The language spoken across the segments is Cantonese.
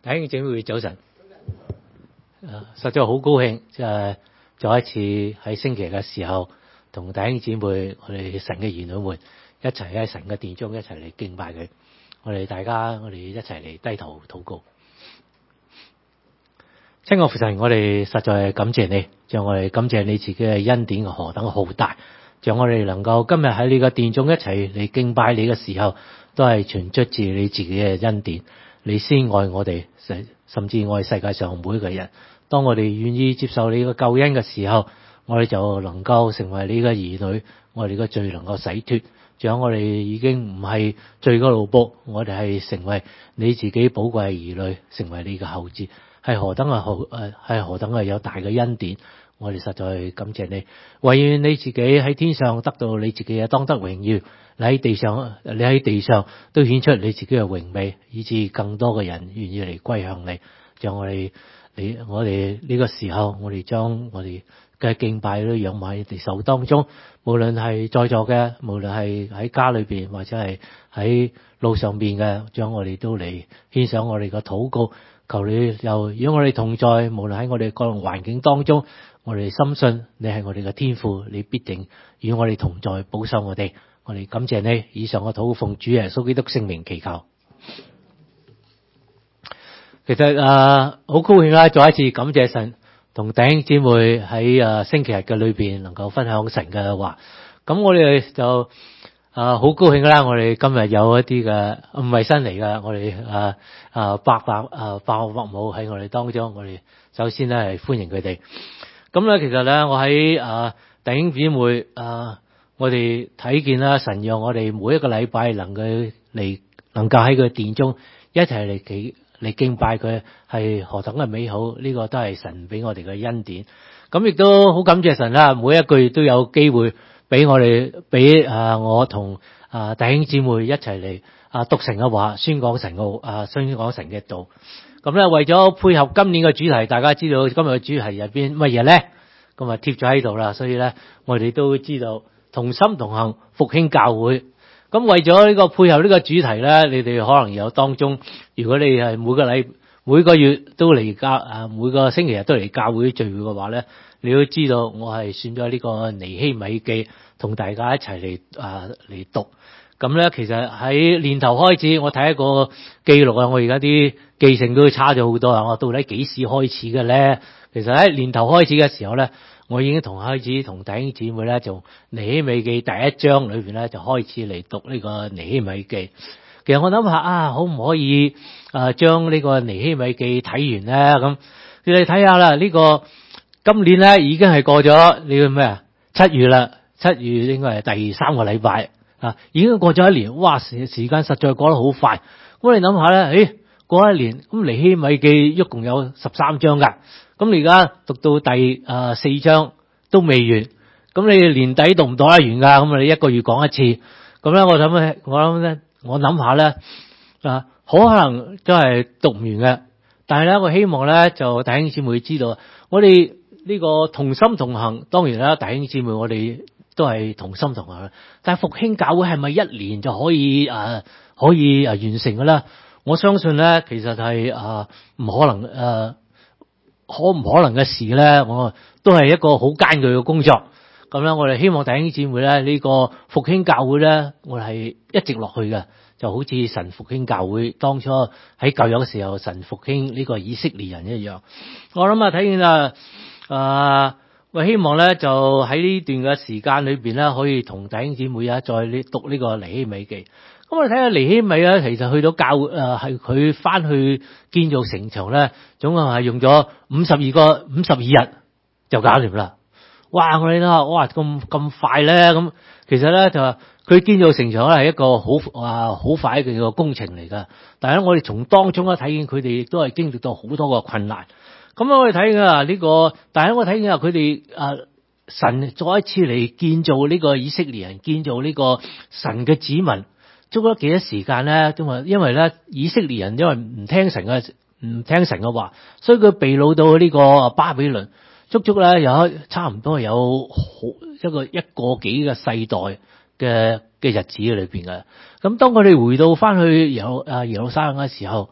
弟兄姊妹早晨，實在好高興，再一次喺星期日嘅時候，同弟兄姊妹我哋神嘅兒女們一齊喺神嘅殿中一齊嚟敬拜佢。我哋一齊嚟低頭禱告。親愛父神，我哋實在感謝你，讓我哋感謝你自己嘅恩典何等浩大，讓我哋能夠今日喺你嘅殿中一齊嚟敬拜你嘅時候，都係全出自你自己嘅恩典。你先愛我哋，甚至愛世界上每一個人。當我哋願意接受你嘅救恩嘅時候，我哋就能夠成為你嘅兒女，我哋嘅罪能夠洗脫。仲有我哋已經唔係罪嘅奴僕，我哋係成為你自己寶貴嘅兒女，成為你嘅後嗣，係何等嘅有大嘅恩典。我哋實在感謝你，唯願你自己喺天上得到你自己嘅當得榮耀，你喺地上都顯出你自己嘅榮美，以致更多嘅人願意嚟歸向你。讓我哋呢個時候，我哋將我哋嘅敬拜都仰埋你哋手當中，無論係在座嘅，無論係喺家裏邊或者係喺路上邊嘅，將我哋都嚟獻上我哋嘅禱告。求你又與我哋同在，無論喺我哋各樣環境當中，我哋深信你係我哋嘅天父，你必定與我哋同在，保守我哋。我哋感謝你。以上嘅禱告奉主耶穌基督聖名祈求。其實好高興啦，再一次感謝神，同弟兄姊妹喺星期日嘅裏邊能夠分享神嘅話。咁我哋就好高興啦！我哋今日有一啲嘅唔係新嚟嘅，我哋伯母喺我哋當中，我哋首先咧係歡迎佢哋。咁咧其實咧我喺弟兄姊妹我哋睇見啦，神讓我哋每一個禮拜能夠喺佢殿中一齊嚟敬拜佢，係何等嘅美好！呢個都係神俾我哋嘅恩典。咁亦都好感謝神啦，每一個月都有機會俾我同弟兄姊妹一齊嚟讀神嘅話，宣講神嘅道。咁咧為咗配合今年嘅主題，大家知道今日嘅主題入邊乜嘢咧？咁啊貼咗喺度啦，所以咧我哋都知道同心同行復興教會。咁為咗呢個配合呢個主題咧，你哋可能有當中，如果你係每個月都嚟每個星期日都嚟教會聚會嘅話咧，你都知道我係選咗呢個尼希米記同大家一齊嚟讀。咁咧其實喺年頭開始，我睇一個記錄啊，我而家啲記性都差咗好多啊！我到底幾時開始嘅咧？其實喺年頭開始嘅時候咧，我已經同弟兄姊妹咧，從尼希米記第一章裏邊咧就開始嚟讀呢個尼希米記。其實我諗下可唔可以將呢個尼希米記睇完咧？咁你睇下啦，呢個今年咧已經係過咗呢個咩7月啦，7月應該係第3個禮拜已經過咗一年。哇！時間實在過得好快。咁你諗下咧，過一年咁尼希米記一共有13章噶。咁你而家讀到第4章都未完，咁你年底讀唔讀得完噶？咁你一個月講一次，咁咧我諗下咧，可能真係讀唔完嘅。但係咧，我希望咧就弟兄姊妹知道，我哋呢個同心同行，當然啦，弟兄姊妹我哋都係同心同行。但係復興教會係咪一年就可以完成嘅咧？我相信咧，其實係唔可能可唔可能嘅事咧，我都係一個好艱巨嘅工作。咁咧，我哋希望弟兄姊妹咧，呢個復興教會咧，我哋係一直落去嘅，就好似神復興教會當初喺舊約嘅時候，神復興呢個以色列人一樣。我諗睇見我希望咧就喺呢段嘅時間裏邊咧，可以同弟兄姊妹再讀呢個尼希米記。咁我哋睇下尼希米咧，其實去到教會係佢翻去建造城牆咧，總共係用咗52日就搞掂啦。哇！我哋諗哇咁快咧，咁其實咧就話佢建造城牆咧係一個好快嘅一個工程嚟噶。但係咧我哋從當中咧睇見佢哋亦都係經歷到好多個困難。咁我哋睇見呢個，但係我睇見佢哋神再一次嚟建造呢個以色列人，建造呢個神嘅子民，足咗幾多時間咧？因為咧以色列人因為唔聽神嘅話，所以佢被擄到呢個巴比倫，足咧有差唔多有一個幾個世代嘅日子裏邊嘅。咁當佢哋回到翻去耶路撒冷嘅時候，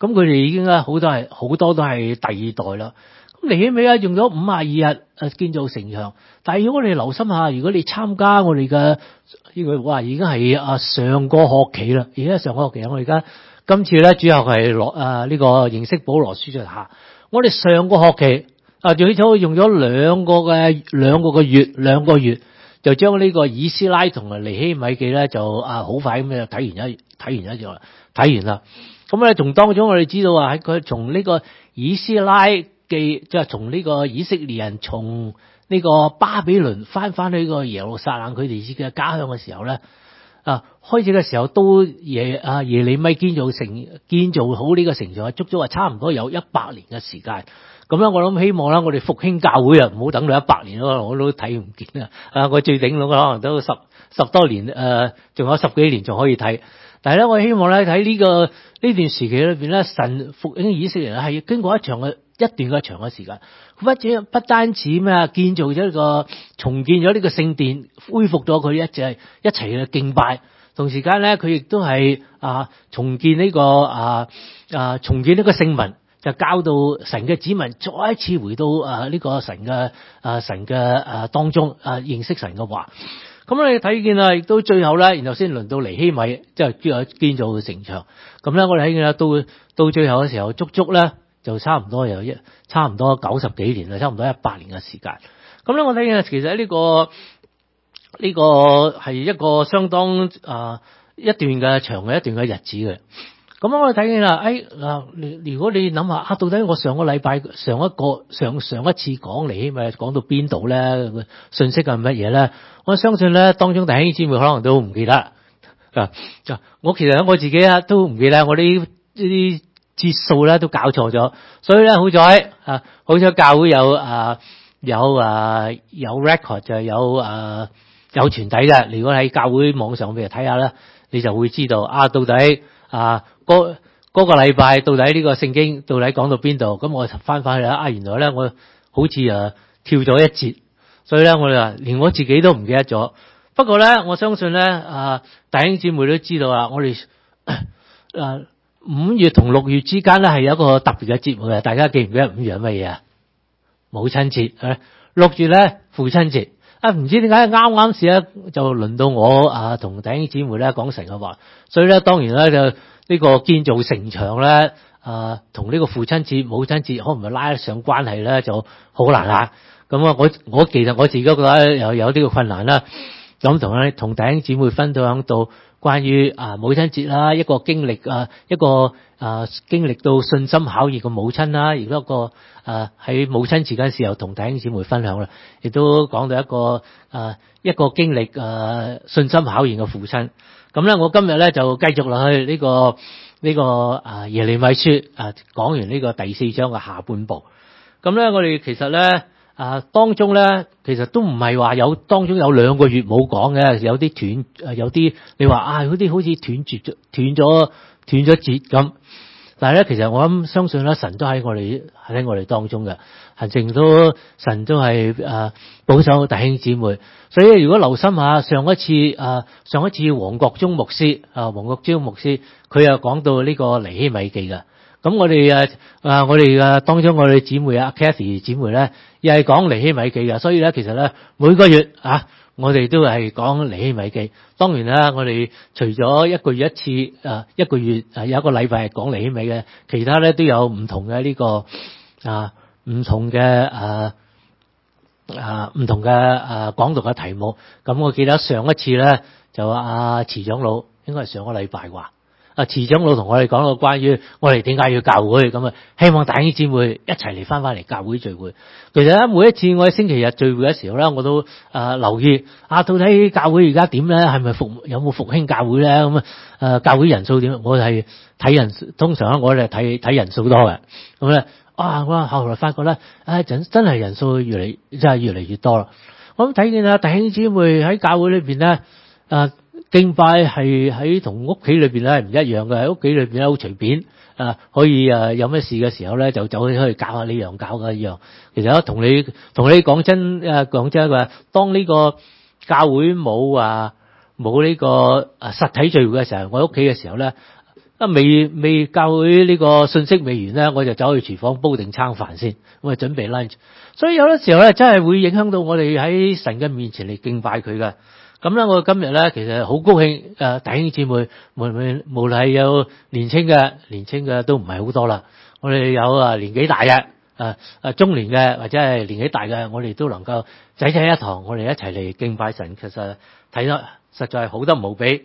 咁佢哋已經好多都係第二代啦。咁尼希米用咗52日建造城牆，但係如果我哋留心下，如果你參加我哋嘅呢個哇，已經係上個學期啦，而家上個學期我而家今次咧主要係呢個認識保羅書下，我哋上個學期最初用咗兩個月就將呢個以斯拉同埋尼希米記咧就好快咁就睇完啦。咁咧從當中我哋知道喺佢從呢個以斯拉記，即係從呢個以色列人從呢個巴比倫翻去呢個耶路撒冷佢哋自己嘅家鄉嘅時候咧，開始嘅時候都耶利米建造好呢個城牆，足足差唔多有100年嘅時間。咁咧，我諗希望啦，我哋復興教會唔好等到100年咯，我都睇唔見啊！我最頂籠可能都十多年，仲有10幾年仲可以睇。但係咧，我希望咧喺呢段時期裏邊咧，神復興以色列人係經過一段嘅長嘅時間。不單止建造咗重建咗呢個聖殿，恢復咗佢一齊嘅敬拜。同時間咧，佢亦都係重建呢個聖民。就教到神嘅子民再一次回到呢個神嘅當中認識神嘅話。咁你睇見啦，亦都最後咧，然後先輪到尼希米，即係建造城牆。咁咧，我哋睇見啦，到最後嘅時候，足足咧就差唔多90幾年啦，差唔多100年嘅時間。咁咧，我睇見其實呢個係一個相當一段嘅長嘅一段嘅日子嘅。咁我哋睇見啦，如果你諗下到底我上個禮拜上一次講尼希米講到邊度咧？信息係乜嘢咧？我相信咧，當中弟兄姊妹可能都唔記得。我其實我自己都唔記得，我呢啲節數咧都搞錯咗，所以咧好彩教會有 record 就有傳底嘅。如果喺教會網上譬如睇下咧，你就會知道到底嗰個禮拜到底呢個聖經到底講到邊度？咁我翻去啦。原來咧我好似跳咗一節，所以咧我哋連我自己都唔記得咗。不過咧，我相信咧弟兄姊妹都知道啦。我哋5月同6月之間咧係有一個特別嘅節目嘅。大家記唔記得5月係乜嘢啊？母親節。6月咧父親節。唔知點解啱時咧就輪到我同弟兄姊妹咧講神嘅話，所以咧當然咧就呢個建造城牆咧同呢個父親節、母親節可唔可以拉得上關係咧，就好難啦。咁我其實我自己覺得有啲個困難啦。咁同弟兄姊妹分享到關於母親節啦，一個經歷經歷到信心考驗嘅母親啦，而一個喺母親節嗰陣時候同弟兄姊妹分享啦，亦都講到一個經歷信心考驗嘅父親。咁咧，我今日咧就繼續落去呢個耶利米書講完呢個第4章嘅下半部。咁咧，我哋其實咧當中咧其實都唔係話當中有2個月冇講嘅，有啲斷，有啲你話嗰啲好似斷咗節咁。但係咧，其實我相信咧，神都喺我哋當中嘅，神都係保守弟兄姊妹。所以如果留心下上一次黃國忠牧師佢又講到呢個尼希米記嘅。咁我哋當中我哋姊妹Kathy 姊妹咧，又係講尼希米記嘅。所以咧，其實咧每個月我哋都係講尼希米記。當然啦，我哋除咗1個月一次，1個月有一個禮拜係講尼希米嘅，其他咧都有唔同嘅唔同嘅講道嘅題目。咁我記得上一次咧就慈長老，應該係上個禮拜啩。慈長老同我哋講到關於我哋點解要教會，咁希望弟兄姊妹一齊嚟翻嚟教會聚會。其實咧每一次我喺星期日聚會嘅時候咧，我都留意到底教會而家點咧，係咪有冇復興教會咧？咁教會人數點？我係睇人，通常我哋睇人數多嘅。咁咧我後來發覺咧，真係人數越嚟越多啦。我睇見弟兄姊妹喺教會裏邊咧敬拜係喺同屋企裏邊咧唔一樣嘅。喺屋企裏邊咧好隨便，可以有咩事嘅時候咧就走去搞下呢樣搞下呢樣。其實同你講真嘅，當呢個教會冇呢個實體聚會嘅時候，我喺屋企嘅時候咧未教會呢個信息未完咧，我就走去廚房煲定餐飯先，咁啊準備 lunch。所以有啲時候咧，真係會影響到我哋喺神嘅面前嚟敬拜佢嘅。咁咧，我今日咧其實好高興，弟兄姊妹，無論係有年青嘅都唔係好多啦。我哋有年紀大嘅，中年嘅或者係年紀大嘅，我哋都能夠仔一堂，我哋一齊嚟敬拜神。其實睇得實在係好得無比。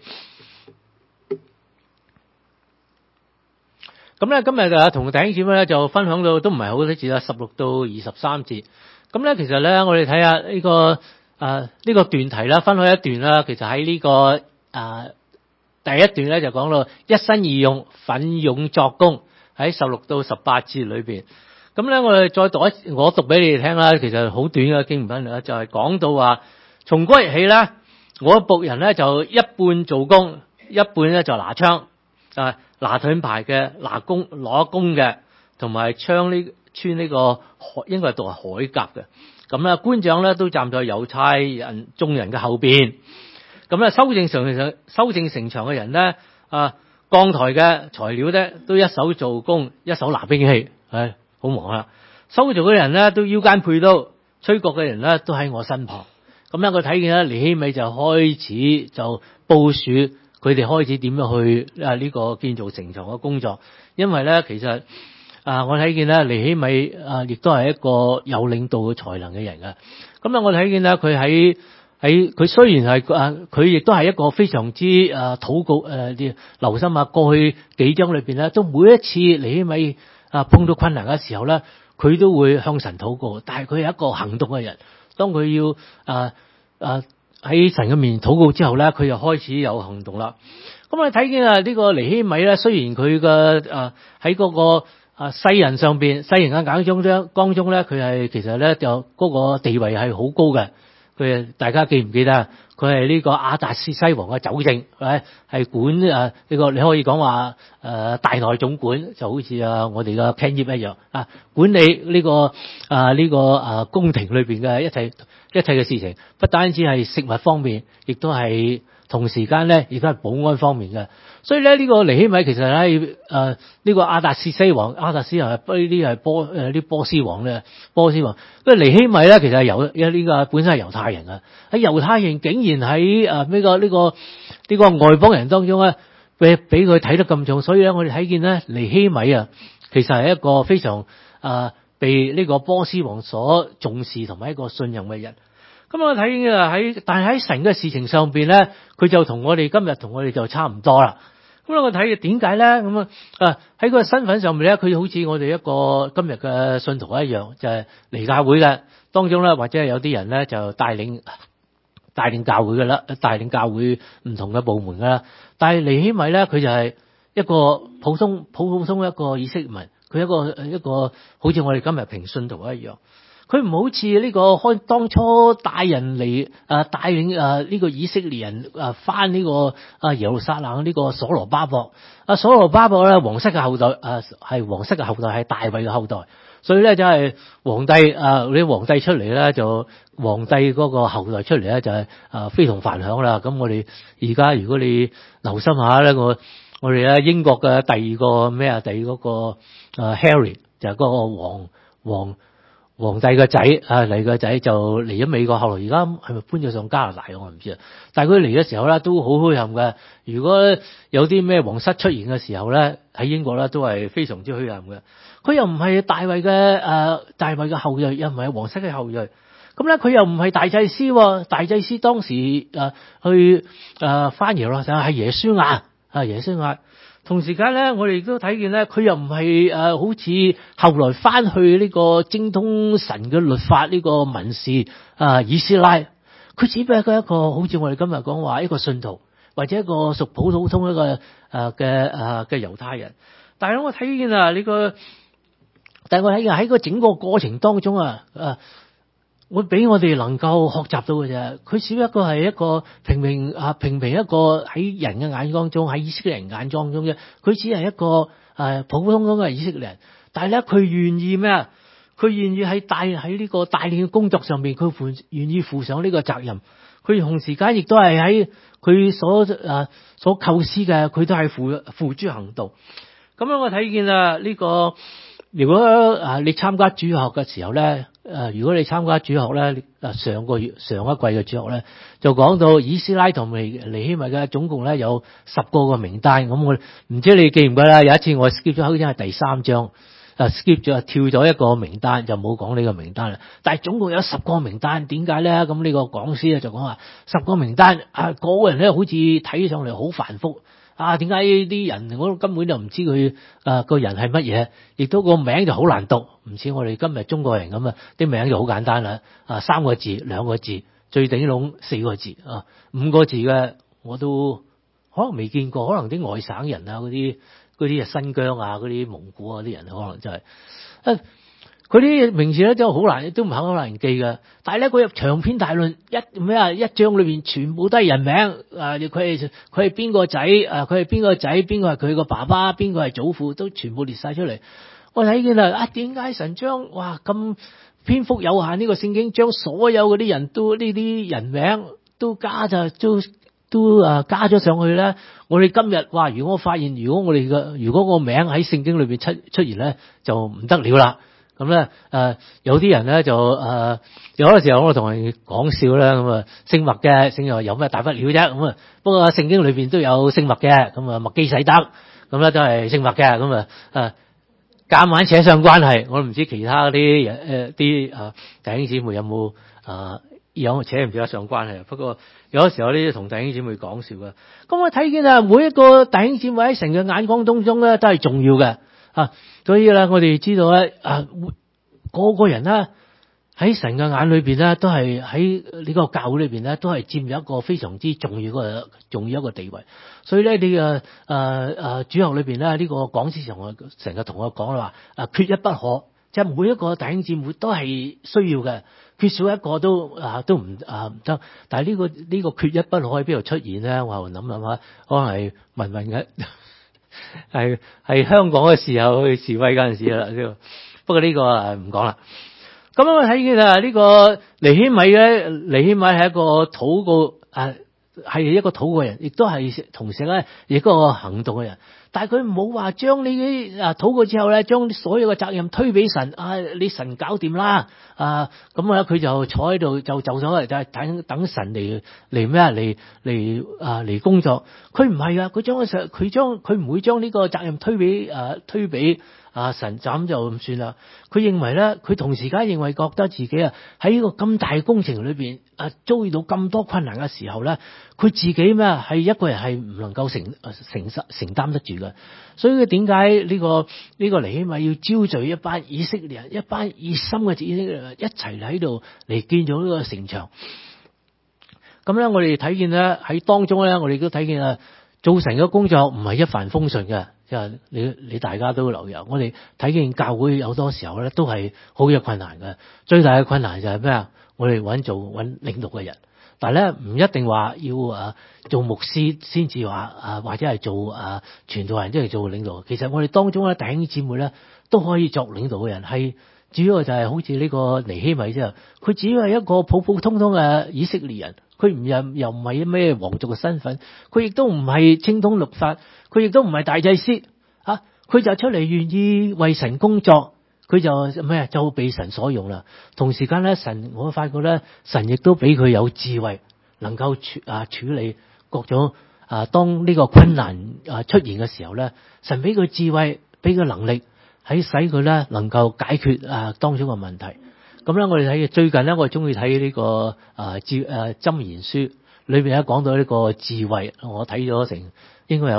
咁咧今日同弟兄姊妹咧就分享到都唔係好多節啦，16到23節。咁咧其實咧我哋睇下呢個呢個段題啦，分開一段啦。其實喺呢個第一段咧就講到一心二用，奮勇作工，喺16到18節裏邊。咁咧我哋再讀我讀俾你哋聽啦。其實好短嘅經文啦，就係講到話從嗰日起咧，我僕人咧就一半做工，一半咧就拿槍，拿盾牌嘅，攞弓嘅，同埋穿呢個應該係讀鎧甲嘅。咁咧官長咧都站在猶太人眾人嘅後邊。咁咧修正城牆嘅人咧，鋼台嘅材料咧都一手做工，一手拿兵器，好忙啊！修造嘅人咧都腰間配刀，吹角嘅人咧都喺我身旁。咁咧佢睇見咧尼希米就開始就部署佢哋開始點樣去呢個建造城牆嘅工作。因為咧其實我睇見咧尼希米亦都係一個有領導嘅才能嘅人嘅。咁咧我睇見咧佢喺佢雖然係佢亦都係一個非常之禱告留心過去幾章裏邊咧，都每一次尼希米碰到困難嘅時候咧，佢都會向神禱告。但係佢係一個行動嘅人，當佢要喺神嘅面禱告之後咧，佢又開始有行動啦。咁我睇見呢個尼希米咧，雖然佢嘅喺嗰個世人上邊，世人嘅眼中咧，佢係其實咧就嗰個地位係好高嘅。佢大家記唔記得？佢係呢個亞達薛西王嘅酒政，係管呢個你可以講話大內總管，就好似我哋嘅 Ken Yip 一樣管理呢個宮廷裏邊嘅一切嘅事情，不單止係食物方面，亦都係同時間咧，亦都係保安方面嘅。所以咧呢個尼希米其實喺呢個亞達薛西王，亞達薛係呢啲係啲波斯王咧，波斯王。因為尼希米咧其實係呢個本身係猶太人啊，喺猶太人竟然喺呢個外邦人當中咧，俾佢睇得咁重，所以咧我哋睇見咧尼希米其實係一個非常被呢個波斯王所重視同埋一個信任嘅人。咁我睇但係喺神嘅事情上邊咧，佢就同我哋今日同我哋就差唔多啦。咁我睇點解咧？咁喺個身份上面咧，佢好似我哋一個今日嘅信徒一樣，就係嚟教會嘅當中咧，或者係有啲人咧就帶領教會嘅啦，帶領教會唔同嘅部門噶啦。但係尼希米咧，佢就係一個普通一個以色列民，佢一個好似我哋今日平信徒一樣。佢唔好似呢個當初帶人嚟帶領呢個以色列人翻呢個耶路撒冷呢個所羅巴伯。所羅巴伯咧皇室嘅後代係皇室嘅後代，係大衛嘅後代，所以咧就係皇帝啲皇帝出嚟咧，就皇帝嗰個後代出嚟咧就係非同凡響啦。咁我哋而家如果你留心下咧，我哋咧英國嘅第二個 Harry 就係嗰個皇帝個仔嚟個仔就嚟咗美國，後來而家係咪搬咗上加拿大我唔知啊。但係佢嚟嘅時候咧都好虛冚嘅。如果有啲咩皇室出現嘅時候咧，喺英國咧都係非常之虛冚嘅。佢又唔係大衛嘅後裔，又唔係皇室嘅後裔。咁咧佢又唔係大祭司，大祭司當時去翻耶路撒冷係耶書亞。同時間咧，我哋亦都睇見咧，佢又唔係好似後來翻去呢個精通神嘅律法呢個文士以斯拉，佢只不過一個好似我哋今日講話一個信徒，或者一個屬普通一個嘅猶太人。但係我睇見但係我睇見喺個整個過程當中會俾我哋能夠學習到嘅啫。佢只不過係一個平平一個喺人嘅眼光中，喺以色列人眼光中啫。佢只係一個普通嘅以色列人，但係咧佢願意咩啊？ 佢願意喺呢個帶領嘅工作上面，佢願意負上呢個責任。佢同時間亦都係喺佢所構思嘅，佢都係付諸行動。咁樣我睇見呢個，如果你參加主學嘅時候咧，如果你參加主學咧，上一季嘅主學咧，就講到以斯拉同尼希米嘅總共咧有10個名單。咁我唔知你記唔記得啦？有一次我 skip 咗，好似係第3章，skip 咗跳咗一個名單，就冇講呢個名單啦。但係總共有10個名單，點解咧？咁呢個講師咧就講話10個名單，個個人咧好似睇上嚟好繁複。點解啲人我根本就唔知佢個人係乜嘢，亦都個名就好難讀，唔似我哋今日中國人咁啲名就好簡單啦，3個字、2個字，最頂籠4個字5個字嘅我都可能未見過，可能啲外省人嗰啲新疆嗰啲蒙古啲人可能就係佢啲名字咧真係好難，都唔肯好難記㗎。但係咧，佢入長篇大論一章裏邊全部都係人名佢係邊個仔佢係邊個仔，邊個係佢個爸爸，邊個係祖父，都全部列晒出嚟。我睇見啦，點解神將咁篇幅有限呢個聖經將所有嗰啲人都呢啲人名都加咗上去咧？我哋今日如果我發現如果個名喺聖經裏邊出現咧，就唔得了啦。咁咧，有啲人咧就有啲時候我同人講笑啦，咁姓麥嘅，姓麥有咩大不了啫？咁不過聖經裏邊都有姓麥嘅，咁麥基洗德，咁咧都係姓麥嘅，咁夾硬扯上關係。我唔知其他啲人啲弟兄姊妹有冇有扯唔扯得上關係。不過有啲時候呢，同弟兄姊妹講笑嘅。咁我睇見每一個弟兄姊妹喺神嘅眼光當中咧，都係重要嘅。所以咧，我哋知道咧，個個人咧喺神嘅眼裏邊咧，都係喺呢個教會裏邊咧，都係佔有一個非常之重要一個地位。所以咧，你主學裏邊咧，呢個講師成日同我講話，缺一不可，即係每一個弟兄姊妹都係需要嘅，缺少一個都唔得。但係呢個缺一不可喺邊度出現咧？我諗下，可能係文嘅。係香港嘅時候去示威嗰陣時啦，不過呢個唔講啦。咁我睇見呢個尼希米係一個禱告係一個禱告人，亦都係同時咧亦都係個行動嘅人。但係佢冇話將呢啲禱告之後咧，將所有嘅責任推俾神你神搞掂啦咁佢就坐喺度就咗嚟，就係等神嚟工作。佢唔係佢唔會將呢個責任推俾神，就咁就算啦。佢認為咧，佢同時間覺得自己喺呢個咁大嘅工程裏邊遭遇到咁多困難嘅時候咧，佢自己係一個人係唔能夠承擔得住嘅。所以佢點解呢個尼希米要招聚一班以色列人，一班熱心嘅以色列人一齊喺度嚟建造呢個城牆？咁咧，我哋睇見咧喺當中咧，我哋都睇見做神嘅工作唔係一帆風順嘅，即係你大家都留意。我哋睇見教會有多時候咧都係好有困難嘅。最大嘅困難就係咩？我哋揾領導嘅人，但係咧唔一定話要做牧師先至話或者係做傳道人即係做領導。其實我哋當中咧弟兄姊妹咧都可以作領導嘅人，係主要就係好似呢個尼希米啫。佢只係一個普普通通嘅以色列人。佢又唔係咩皇族嘅身份，佢亦都唔係精通律法，佢亦都唔係大祭司佢就出嚟願意為神工作，佢就被神所用啦。同時間咧，我發覺咧，神亦都俾佢有智慧，能夠處理各種當呢個困難出現嘅時候咧，神俾佢智慧，俾佢能力，喺使佢咧能夠解決當中嘅問題。咁咧，我哋睇最近咧，我中意睇呢個箴言書裏邊咧講到呢個智慧，我睇咗成應該有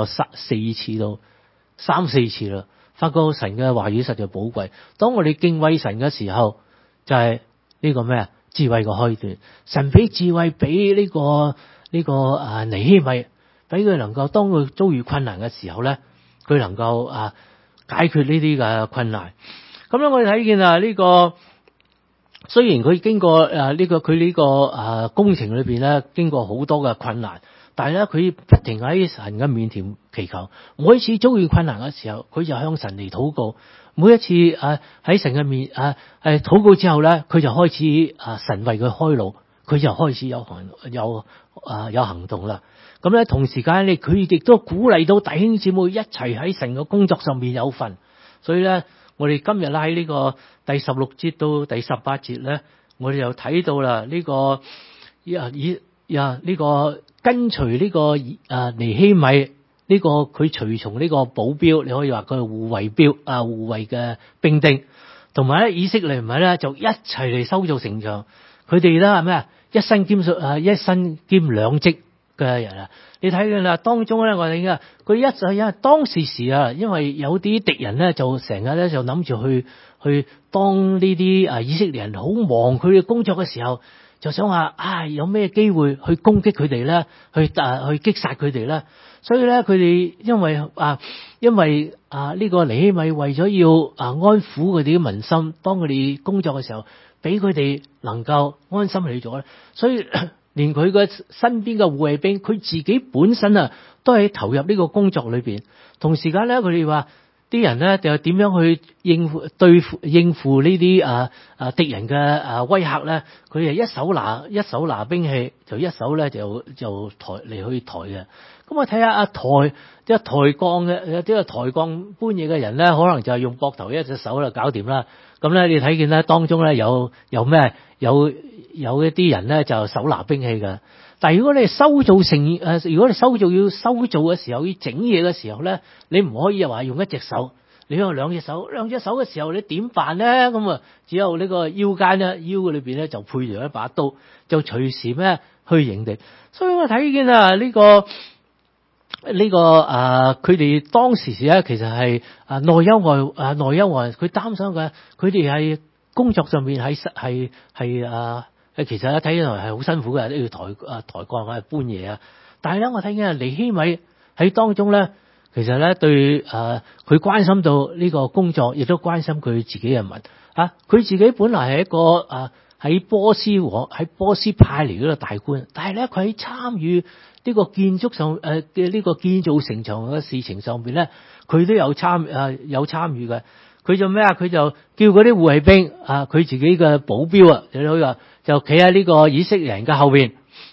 3、4次啦，發覺神嘅話語實在寶貴。當我哋敬畏神嘅時候，就係呢個咩智慧嘅開端。神俾智慧俾呢個尼希米，俾佢能夠當佢遭遇困難嘅時候咧，佢能夠解決呢啲嘅困難。咁咧，我哋睇見呢個。雖然佢經過佢呢個工程裏邊咧，經過好多嘅困難， 但係咧佢不停喺神嘅面前祈求。每一次遭遇困難嘅時候，佢就向神嚟禱告。每一次喺神嘅面禱告之後咧，佢就開始神為佢開路，佢就開始有行動啦。咁咧同時間咧，佢亦都鼓勵到弟兄姊妹一齊喺神嘅工作上面有份。所以咧，我哋今日喺呢個第16節到第18節咧，我哋又睇到啦呢個呢個跟隨呢個尼希米呢個佢隨從呢個保鏢，你可以話佢係護衛護衛嘅兵丁，同埋咧以色列人咧就一齊嚟修造城牆。佢哋咧係咩啊？一身兼兩職嘅人啊！你睇見啦，當中咧我哋嘅佢因為當時因為有啲敵人咧就成日咧就諗住去當呢啲以色列人好忙佢嘅工作嘅時候，就想話有咩機會去攻擊佢哋咧，去擊殺佢哋咧。所以咧佢哋因為呢個尼希米為咗要安撫佢哋嘅民心，當佢哋工作嘅時候，俾佢哋能夠安心去做咧，所以連佢嘅身邊嘅護衛兵，佢自己本身都係投入呢個工作裏邊。同時間咧，佢哋話啲人咧就點樣去應付呢啲敵人嘅威嚇咧？佢哋一手拿兵器，就一手咧就抬嘅。咁我睇下抬槓嘅有啲抬槓搬嘢嘅人咧，可能就係用膊頭一隻手就搞掂啦。咁咧你睇見咧當中咧有一啲人咧就手拿兵器嘅。但係如果你修造如果你要修造嘅時候，要整嘢嘅時候咧，你唔可以話用一隻手，你用兩隻手嘅時候你點辦咧？咁只有呢個腰間咧，腰裏邊咧就配住一把刀，就隨時咩去迎敵。所以我睇見佢哋當時咧，其實係內憂外，佢擔心嘅，佢哋係工作上面係其實睇起來係好辛苦嘅，都要抬槓搬嘢啊。但係咧，我睇見尼希米喺當中咧，其實咧對佢關心到呢個工作，亦都關心佢自己人民啊。佢自己本來係一個喺波斯派嚟嗰個大官，但係咧佢喺參與呢個建築上嘅呢個建造城牆嘅事情上邊咧，佢都有參與嘅。佢就咩啊？佢就叫嗰啲護衛兵佢自己嘅保鏢就企喺呢個以色列人嘅後邊。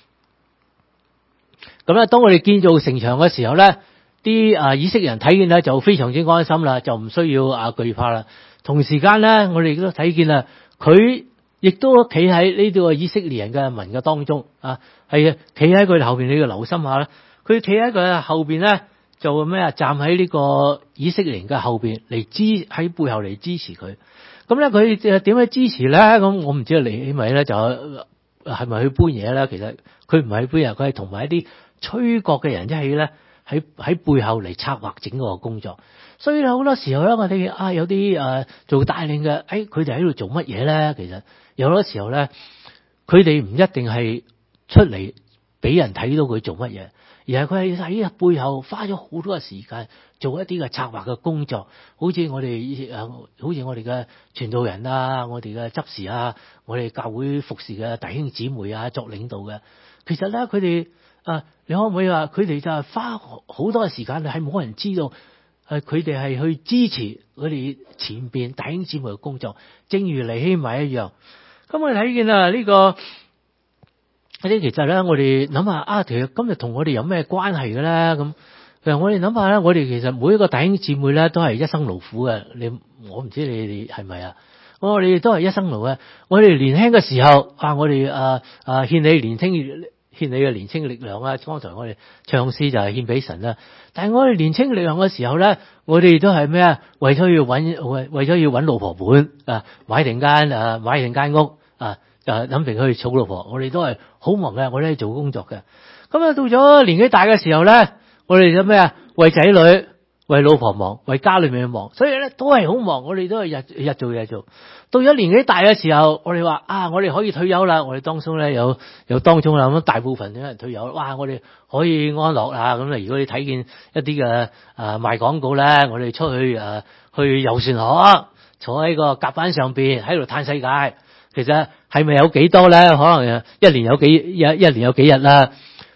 咁咧，當我哋建造城牆嘅時候咧，啲以色列人睇見咧就非常之安心啦，就唔需要懼怕啦。同時間咧，我哋亦都睇見啦，佢亦都企喺呢個以色列人嘅民嘅當中係企喺佢後邊。你要留心下啦，佢企喺佢後邊咧，就咩啊？站喺呢個以色列人嘅後邊喺背後嚟支持佢。咁咧，佢點樣支持咧？咁我唔知道尼希米咧就係咪去搬嘢咧？其實佢唔係去搬嘢，佢係同埋一啲吹角嘅人一起咧，喺背後嚟策劃整個工作。所以好多時候咧，我哋有啲做帶領嘅，佢哋喺度做乜嘢咧？其實有好多時候咧，佢哋唔一定係出嚟俾人睇到佢做乜嘢，而係佢係喺背後花咗好多嘅時間做一啲嘅策劃嘅工作。好似我哋嘅傳道人我哋嘅執事我哋教會服侍嘅弟兄姊妹作領導嘅，其實咧佢哋你可唔可以話佢哋就係花好多嘅時間，係冇人知道佢哋係去支持佢哋前邊弟兄姊妹嘅工作，正如尼希米一樣。咁我哋睇見呢個其實咧，我哋諗下其實今日同我哋有咩關係嘅咧？咁其實我哋諗下咧，我哋其實每一個弟兄姊妹咧都係一生勞苦嘅。我唔知你哋係咪啊？我哋都係一生勞嘅。我哋年輕嘅時候我哋獻你嘅年輕力量剛才我哋唱詩就係獻俾神啦。但係我哋年輕力量嘅時候咧，我哋都係咩啊？為咗要搵老婆本買定間屋就諗定去娶老婆。我哋都係好忙嘅，我哋係做工作嘅。咁到咗年紀大嘅時候咧，我哋就咩啊？為仔女、為老婆忙，為家裏面忙，所以咧都係好忙。我哋都係日做夜做。到咗年紀大嘅時候，我哋話我哋可以退休啦。我哋當中咧有當中啦，咁大部分啲人退休，我哋可以安樂啦。咁如果你睇見一啲嘅賣廣告咧，我哋出去去遊船河，坐喺個甲板上邊喺度嘆世界。其實係咪有幾多咧？可能一年有幾日啦。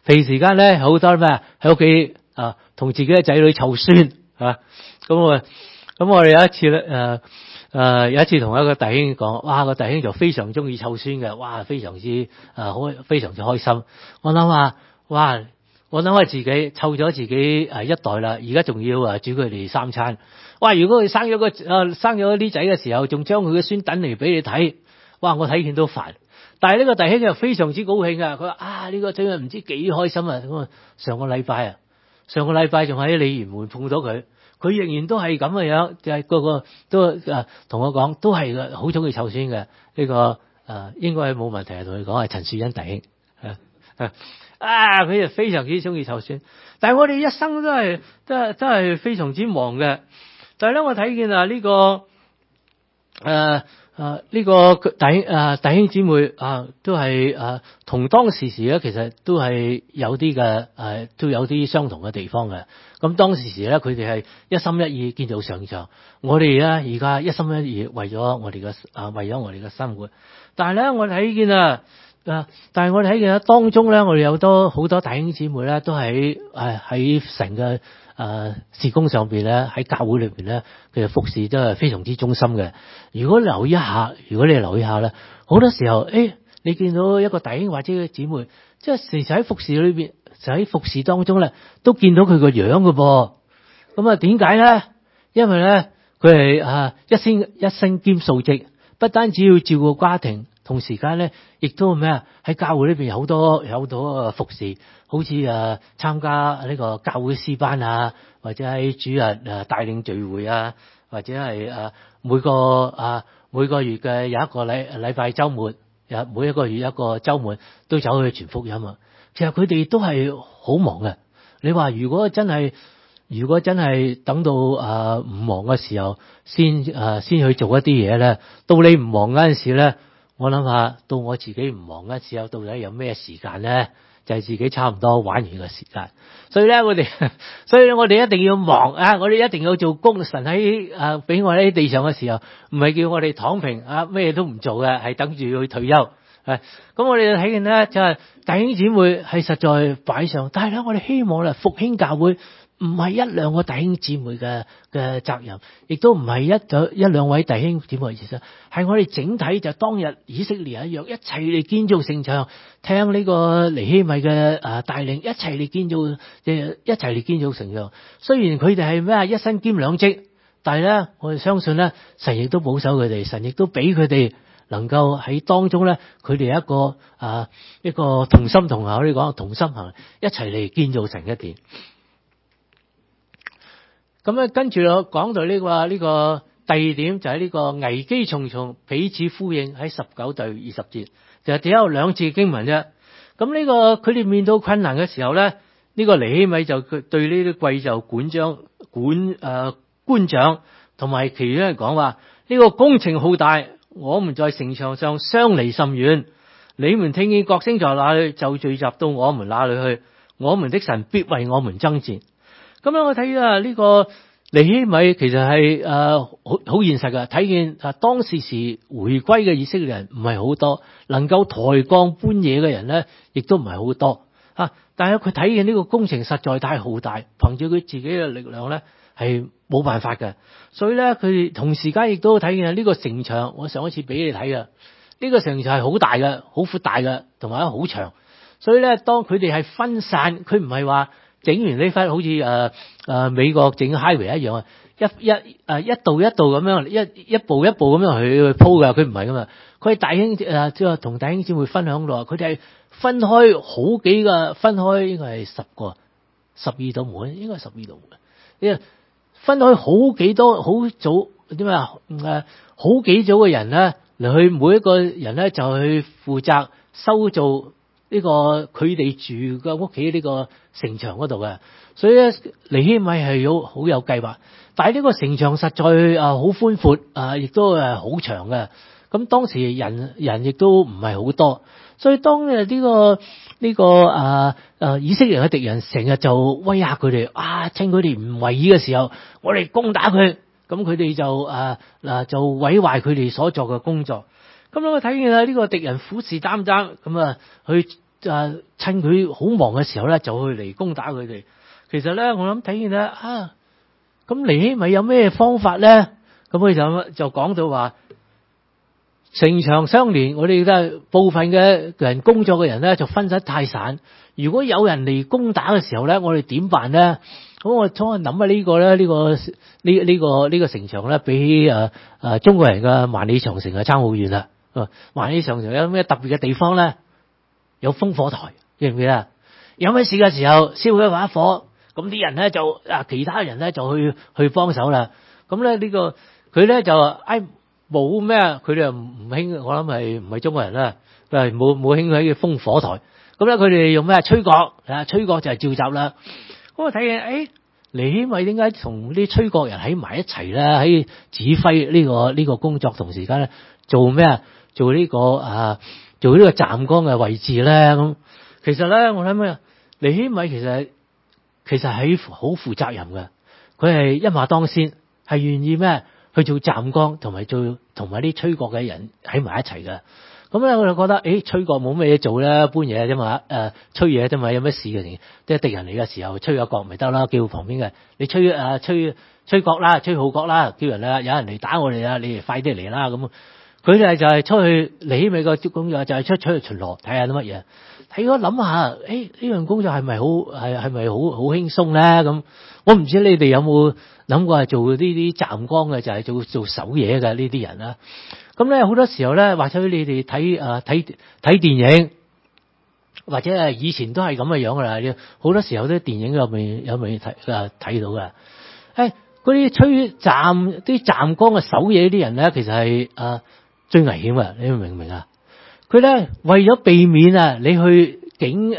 平時間咧好多咩喺屋企同自己嘅仔女湊孫咁我哋有一次咧有一次同一個弟兄講，哇個弟兄就非常中意湊孫嘅，哇非常之非常之開心。我諗下，哇我諗下自己湊咗自己一代啦，而家仲要煮佢哋三餐。哇！如果佢生咗啲仔嘅時候，仲將佢嘅孫等嚟俾你睇，哇！我睇見都煩。但係呢個弟兄就非常之高興啊！佢話呢個仔唔知幾開心啊！咁上個禮拜仲喺鯉魚門碰到佢仍然都係咁嘅樣，就係個個都同我講，都係好中意湊孫嘅。呢個應該係冇問題，同佢講係陳樹欣弟兄佢就非常之中意湊孫。但係我哋一生都係非常之忙嘅。但係咧，我睇見呢個弟兄姊妹都係同當時咧，其實都係有啲嘅都有啲相同嘅地方嘅。咁當時咧，佢哋係一心一意建造上場。我哋咧而家一心一意為咗我哋嘅生活。但係咧，我睇見當中咧，我哋有好多弟兄姊妹咧，都喺神嘅事工上邊咧，喺教會裏邊咧，其實服侍都係非常之忠心嘅。如果你留意一下咧，好多時候你見到一個弟兄或者一個姊妹，即係時時喺服侍裏邊，就喺服侍當中咧，都見到佢個樣嘅噃。咁點解咧？因為咧佢係一身兼數職，不單止要照顧家庭，同時間咧亦都喺教會裏邊有好多服侍。好似參加呢個教會詩班啊，或者喺主日帶領聚會啊，或者係每個月嘅有一個禮拜週末，每一個月一個週末都走去傳福音啊。其實佢哋都係好忙嘅。你話如果真係等到唔忙嘅時候先去做一啲嘢咧，到你唔忙嗰陣時咧，我諗下到我自己唔忙嗰陣時候，到底有咩時間咧？就係自己差唔多玩完嘅時間，所以我哋一定要忙我哋一定要做工。神喺俾我喺地上嘅時候，唔係叫我哋躺平咩都唔做嘅，係等住去退休。咁我哋就睇見咧，就係弟兄姊妹係實在擺上，但係咧我哋希望咧復興教會唔係一兩個弟兄姊妹嘅責任，亦都唔係一兩位弟兄姊妹，其實係我哋整體，就當日以色列一樣，一齊嚟建造城牆，聽呢個尼希米嘅帶領，一齊嚟建造城牆。雖然佢哋係一身兼兩職，但係咧我哋相信咧，神亦都保守佢哋，神亦都俾佢哋能夠喺當中咧，佢哋一個同心同行，可以講同心行，一齊嚟建造成一殿。咁咧，跟住我講到呢個第二點，就係呢個危機重重，彼此呼應，喺19到20節，就只有兩節經文啫。咁佢哋面對困難嘅時候咧，呢個尼希米就對呢啲貴冑官長同埋其餘人講話：呢個工程浩大，我們在城牆上相離甚遠，你們聽見角聲在哪裏，就聚集到我們那裏去，我們的神必為我們爭戰。咁樣我睇呢個尼希米其實係好現實㗎，睇見當時回歸嘅以色列人唔係好多，能夠抬槓搬嘢嘅人咧，亦都唔係好多。但係佢睇見呢個工程實在太浩大，憑住佢自己嘅力量咧係冇辦法嘅。所以咧佢同時間亦都睇見呢個城牆，我上一次俾你睇嘅呢個城牆係好大嘅，好闊大嘅，同埋好長。所以咧當佢哋係分散，佢唔係話整完呢塊好似美國整 highway 一樣啊，一道一道咁樣，一步一步咁樣去鋪㗎。佢唔係噶嘛，佢係大兄即係同弟兄姊妹分享到，佢哋係分開好幾個，分開應該係12道門，應該係12道門。因為分開好幾多好組好幾組嘅人咧嚟去，每一個人咧就去負責修造呢個佢哋住嘅屋企呢個城牆嗰度嘅。所以咧尼希米係好有計劃，但係呢個城牆實在好寬闊亦都好長嘅。咁當時人亦都唔係好多，所以當呢個以色列嘅敵人成日就威嚇佢哋，趁佢哋唔為意嘅時候，我哋攻打佢，咁佢哋就毀壞佢哋所做嘅工作。咁我睇見呢個敵人虎視眈眈，咁去趁佢好忙嘅時候咧，就去嚟攻打佢哋。其實咧，我諗睇見咧咁尼希米有咩方法咧？咁佢就講到話，城牆相連，我哋嘅部分嘅人工作嘅人咧就分得太散。如果有人嚟攻打嘅時候咧，我哋點辦咧？咁我初諗下呢個咧，呢個城牆咧，比起中國人嘅萬里長城係差好遠啦。萬里長城有咩特別嘅地方咧？有烽火台，記唔記得？有咩事嘅時候燒咗把火，咁啲人咧就其他人咧就去幫手啦。咁咧佢咧就冇咩，佢哋又唔興，我諗係唔係中國人啦，佢係冇興起嘅烽火台。咁咧佢哋用咩？吹角，吹角就係召集啦。咁我睇見尼希米點解同啲吹角人喺埋一齊咧？喺指揮呢個工作同時間咧做咩？做呢個站崗嘅位置咧？咁其實咧，我諗咩？尼希米其實係好負責任嘅，佢係一馬當先，係願意咩去做站崗，同埋啲吹角嘅人喺埋一齊嘅。咁咧我就覺得，吹角冇咩嘢做咧，搬嘢啫嘛，吹嘢啫嘛，有咩事嘅？即係敵人嚟嘅時候，吹個角咪得啦，叫旁邊嘅你吹角啦，吹號角啦，叫人有人嚟打我哋啦，你哋快啲嚟啦咁。佢哋就係出去尼希米個工作就係出去巡邏，睇下啲乜嘢。睇咗諗下，呢樣工作係咪好輕鬆咧？咁我唔知你哋有冇諗過係做呢啲站崗嘅，就係做守夜嘅呢啲人啦。咁咧好多時候咧，或者你哋睇電影，或者係以前都係咁嘅樣噶啦。好多時候啲電影有未睇到噶。嗰啲啲站崗嘅守夜啲人咧，其實係最危險嘅，你明唔明啊？佢咧為咗避免你去提醒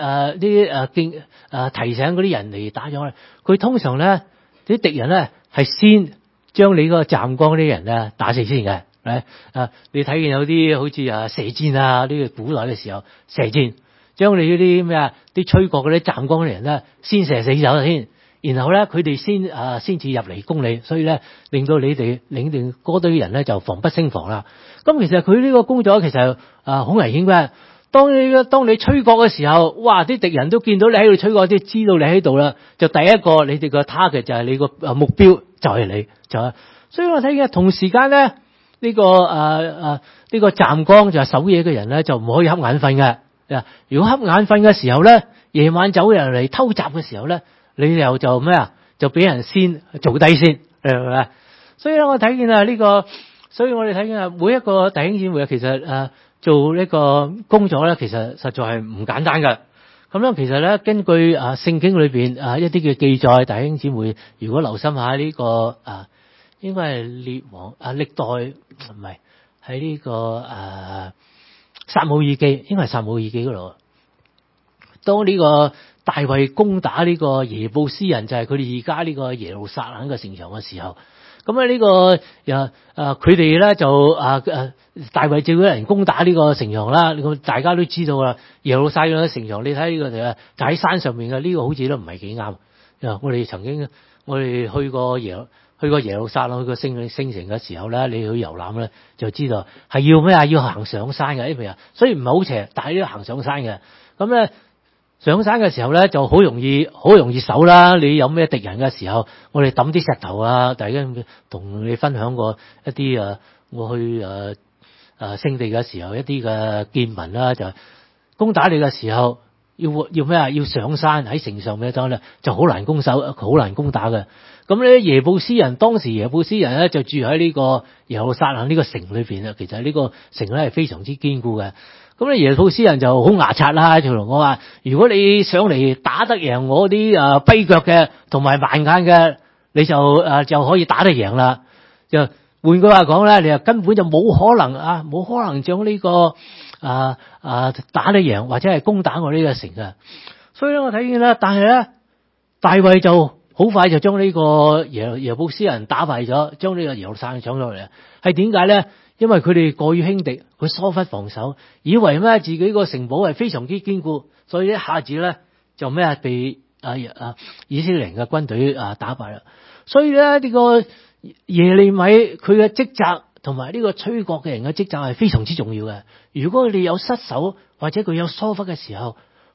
嗰啲人嚟打仗咧，佢通常咧啲敵人咧係先將你嗰個站崗啲人咧打死先嘅。你睇見有啲好似射箭呢個古代嘅時候射箭，將你嗰啲啲吹角嗰啲站崗嘅人咧先射死咗先。然後咧，佢哋先至入嚟攻你，所以咧令到你哋嗰堆人咧就防不勝防啦。咁其實佢呢個工作其實好危險嘅。當你吹角嘅時候，哇！啲敵人都見到你喺度吹角，即係知道你喺度啦。就第一個你哋個 target 就係你個目標就係你，所以我睇嘅同時間咧呢個站崗就係守夜嘅人咧就唔可以瞌眼瞓嘅。如果瞌眼瞓嘅時候咧，夜晚走人嚟偷襲嘅時候咧，你又就咩就俾人先做低先，係咪？所以咧，我睇見所以我哋睇見每一個弟兄姊妹其實做呢個工作咧，其實實在係唔簡單㗎。咁咧，其實咧，根據聖經裏邊一啲嘅記載，弟兄姊妹如果留心下呢個應該係列王歷代唔係喺呢個撒母耳記，應該係撒母耳記嗰度。當呢個大衛攻打呢個耶布斯人，就係佢哋而家呢個耶路撒冷嘅城牆嘅時候，咁呢個佢哋咧就大衛叫咗人攻打呢個城牆啦。咁大家都知道啦，耶路撒冷嘅城牆，你睇呢個就喺山上面嘅，呢個好似都唔係幾啱。我哋去過耶路撒冷，去過聖城嘅時候咧，你去遊覽咧就知道係要咩要行上山嘅，譬如所以唔係好斜，但係都要行上山嘅。咁咧上山嘅時候咧就好容易守啦。你有咩敵人嘅時候，我哋抌啲石頭啊。大家同你分享過一啲我去聖地嘅時候一啲嘅見聞啦，就攻打你嘅時候要咩要上山喺城上面咧就好難攻守，好難攻打嘅。咁咧耶布斯人當時耶布斯人咧就住喺呢個耶路撒冷呢個城裏邊啊。其實呢個城咧係非常之堅固嘅。咁咧耶布斯人就好牙擦啦，就同我話：如果你上嚟打得贏我啲跛腳嘅同埋盲眼嘅，你就可以打得贏啦。就換句話講咧，你又根本就冇可能將呢個打得贏或者係攻打我呢個城嘅。所以咧我睇見啦，但係咧大衛就好快就將呢個耶布斯人打敗咗，將呢個耶路撒冷搶咗嚟。係點解咧？因為佢哋過於輕敵，佢疏忽防守，以為自己個城堡係非常之堅固，所以一下子咧就被以色列人嘅軍隊打敗啦。所以咧呢個耶利米佢嘅職責同埋呢個吹角嘅人嘅職責係非常之重要嘅。如果佢哋有失手或者佢有疏忽嘅時候，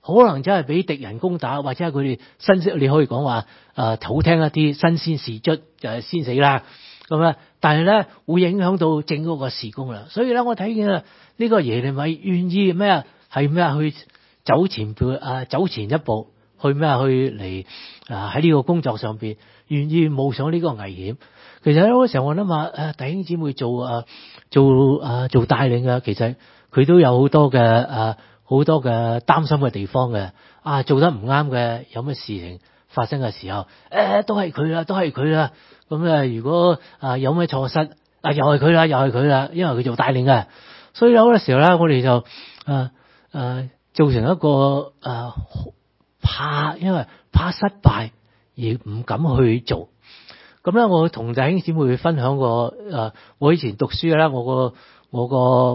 可能真係俾敵人攻打，或者係佢哋新鮮，你可以講話好聽一啲新鮮事卒就係先死啦咁啊！但係咧會影響到整嗰個事工啦。所以咧我睇見呢個耶利米願意咩啊？係咩啊？去走前一步，去咩啊？去嚟喺呢個工作上邊願意冒上呢個危險。其實嗰時候我諗下弟兄姊妹做帶領啊，其實佢都有好多嘅擔心嘅地方嘅。做得唔啱嘅，有咩事情發生嘅時候，都係佢啦。咁如果有咩錯失，又係佢啦，因為佢做帶領嘅。所以有嘅時候咧，我哋就造成一個因為怕失敗而唔敢去做。咁咧，我同弟兄姊妹分享過我以前讀書咧，我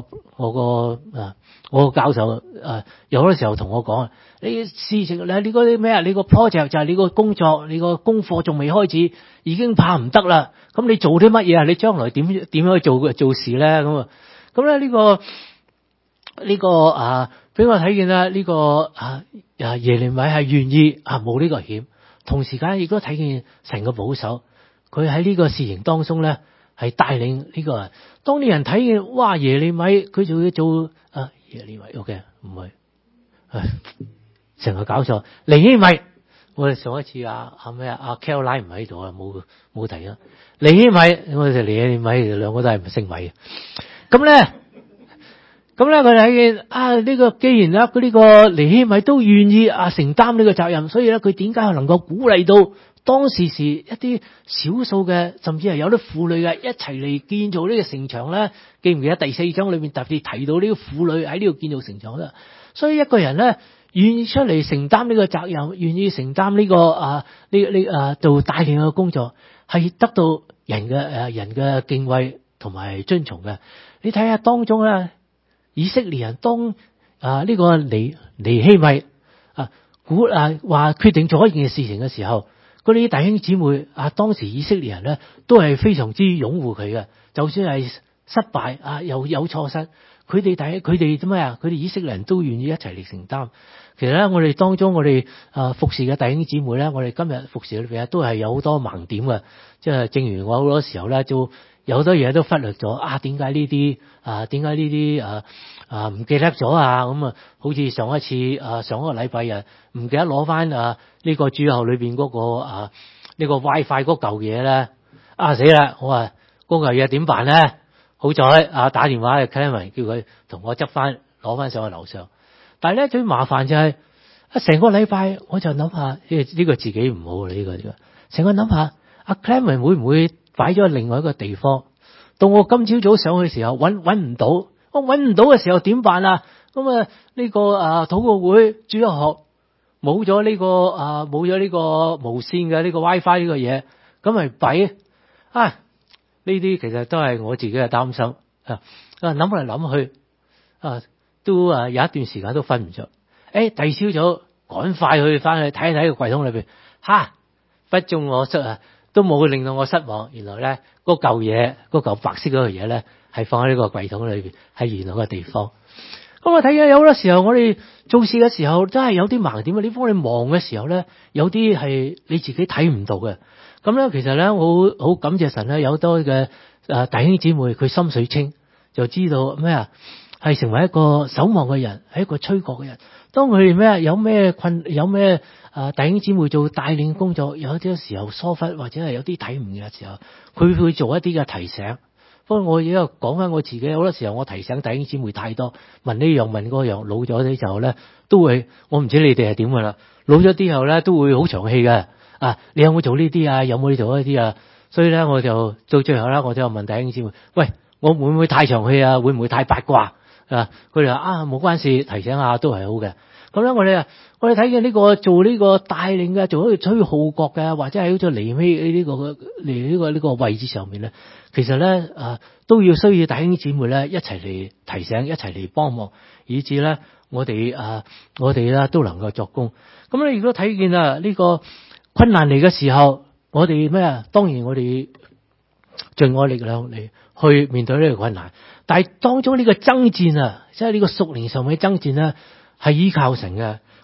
個教授有好多時候同我講你事情咧，你嗰啲咩啊？你個 project 就係你個工作，你個功課仲未開始，已經怕唔得啦。咁你做啲乜嘢啊？你將來點樣去做事咧？咁咧呢個俾我睇見啦，呢個耶利米係願意冒呢個險，同時間亦都睇見神嘅保守。佢喺呢個事情當中咧，係帶領呢個人。當啲人睇見，哇！耶利米佢就要做耶利米 ，OK， 唔係，成日搞錯。尼希米，我哋上一次Caroline 唔喺度啊，冇提啊。尼希米，我哋尼希米兩個都係唔姓米嘅。咁咧佢哋睇見呢個既然佢呢個尼希米都願意承擔呢個責任，所以咧佢點解能夠鼓勵到當時一啲少數嘅，甚至係有啲婦女嘅一齊嚟建造呢個城牆咧？記唔記得第4章裏面特別提到呢個婦女喺呢度建造城牆啦？所以一個人咧願意出嚟承擔呢個責任，願意承擔呢個做帶領嘅工作，係得到人嘅敬畏同埋尊崇嘅。你睇下當中咧，以色列人當呢個尼希米話決定做一件事情嘅時候，嗰啲弟兄姊妹當時以色列人咧都係非常之擁護佢嘅。就算係失敗又有錯失，佢哋點咩啊？佢哋以色列人都願意一齊嚟承擔。其實咧，我哋當中我哋服侍嘅弟兄姊妹咧，我哋今日服侍裏邊都係有好多盲點嘅。即係正如我好多時候咧，都有好多嘢都忽略咗。點解呢啲唔記得咗咁好似上一次上一個禮拜日唔記得攞翻呢個主日學裏邊嗰個呢個 WiFi 嗰嚿嘢咧，死啦！我話嗰嚿嘢點辦咧？好在打電話去 Clement 叫佢同我執翻攞翻上去樓上。但係咧最麻煩就係成個禮拜我就諗下呢個自己唔好呢個成個諗下Clement 會唔會擺咗喺另外一個地方？到我今朝早上去嘅時候揾唔到，我揾唔到嘅時候點辦啊？咁呢個禱告會主日學冇咗呢個無線嘅呢個 WiFi 呢個嘢，咁咪弊呢啲其實都係我自己嘅擔心諗嚟諗去都有一段時間都瞓唔着。第二朝早趕快去翻去睇一睇個櫃桶裏邊，不中我失都冇令到我失望。原來咧嗰嚿白色嗰個嘢咧係放喺呢個櫃桶裏邊，係原來嘅地方。咁我睇下有好多時候我哋做事嘅時候真係有啲盲點。你幫你忙嘅時候咧，有啲係你自己睇唔到嘅。咁咧其實咧我好感謝神咧，有好多嘅弟兄姊妹佢心水清，就知道咩係成為一個守望嘅人，係一個吹角嘅人。當佢哋有咩弟兄姊妹做帶領工作，有啲時候疏忽或者係有啲睇唔嘅時候，佢會做一啲嘅提醒。不過我而家講翻我自己，好多時候我提醒弟兄姊妹太多，問呢樣問嗰樣，老咗啲時候咧都會，我唔知你哋係點噶啦。老咗啲後咧都會好長氣嘅。你有冇做呢啲有冇做呢啲所以咧我就到最後咧，我就問弟兄姊妹，喂，我會唔會太長氣會唔會太八卦佢哋話冇關事，提醒下都係好嘅。咁咧我哋睇見呢個做呢個帶領嘅，做一個吹號角嘅，或者係好似離尾呢個位置上面咧，其實咧都要需要弟兄姊妹咧一齊嚟提醒，一齊嚟幫忙，以至咧我哋咧都能夠作工。咁你如果睇見呢個困難嚟嘅時候，我哋當然我哋盡我力量嚟去面對呢個困難，但係當中呢個爭戰即係呢個屬靈上嘅爭戰咧，係依靠神嘅。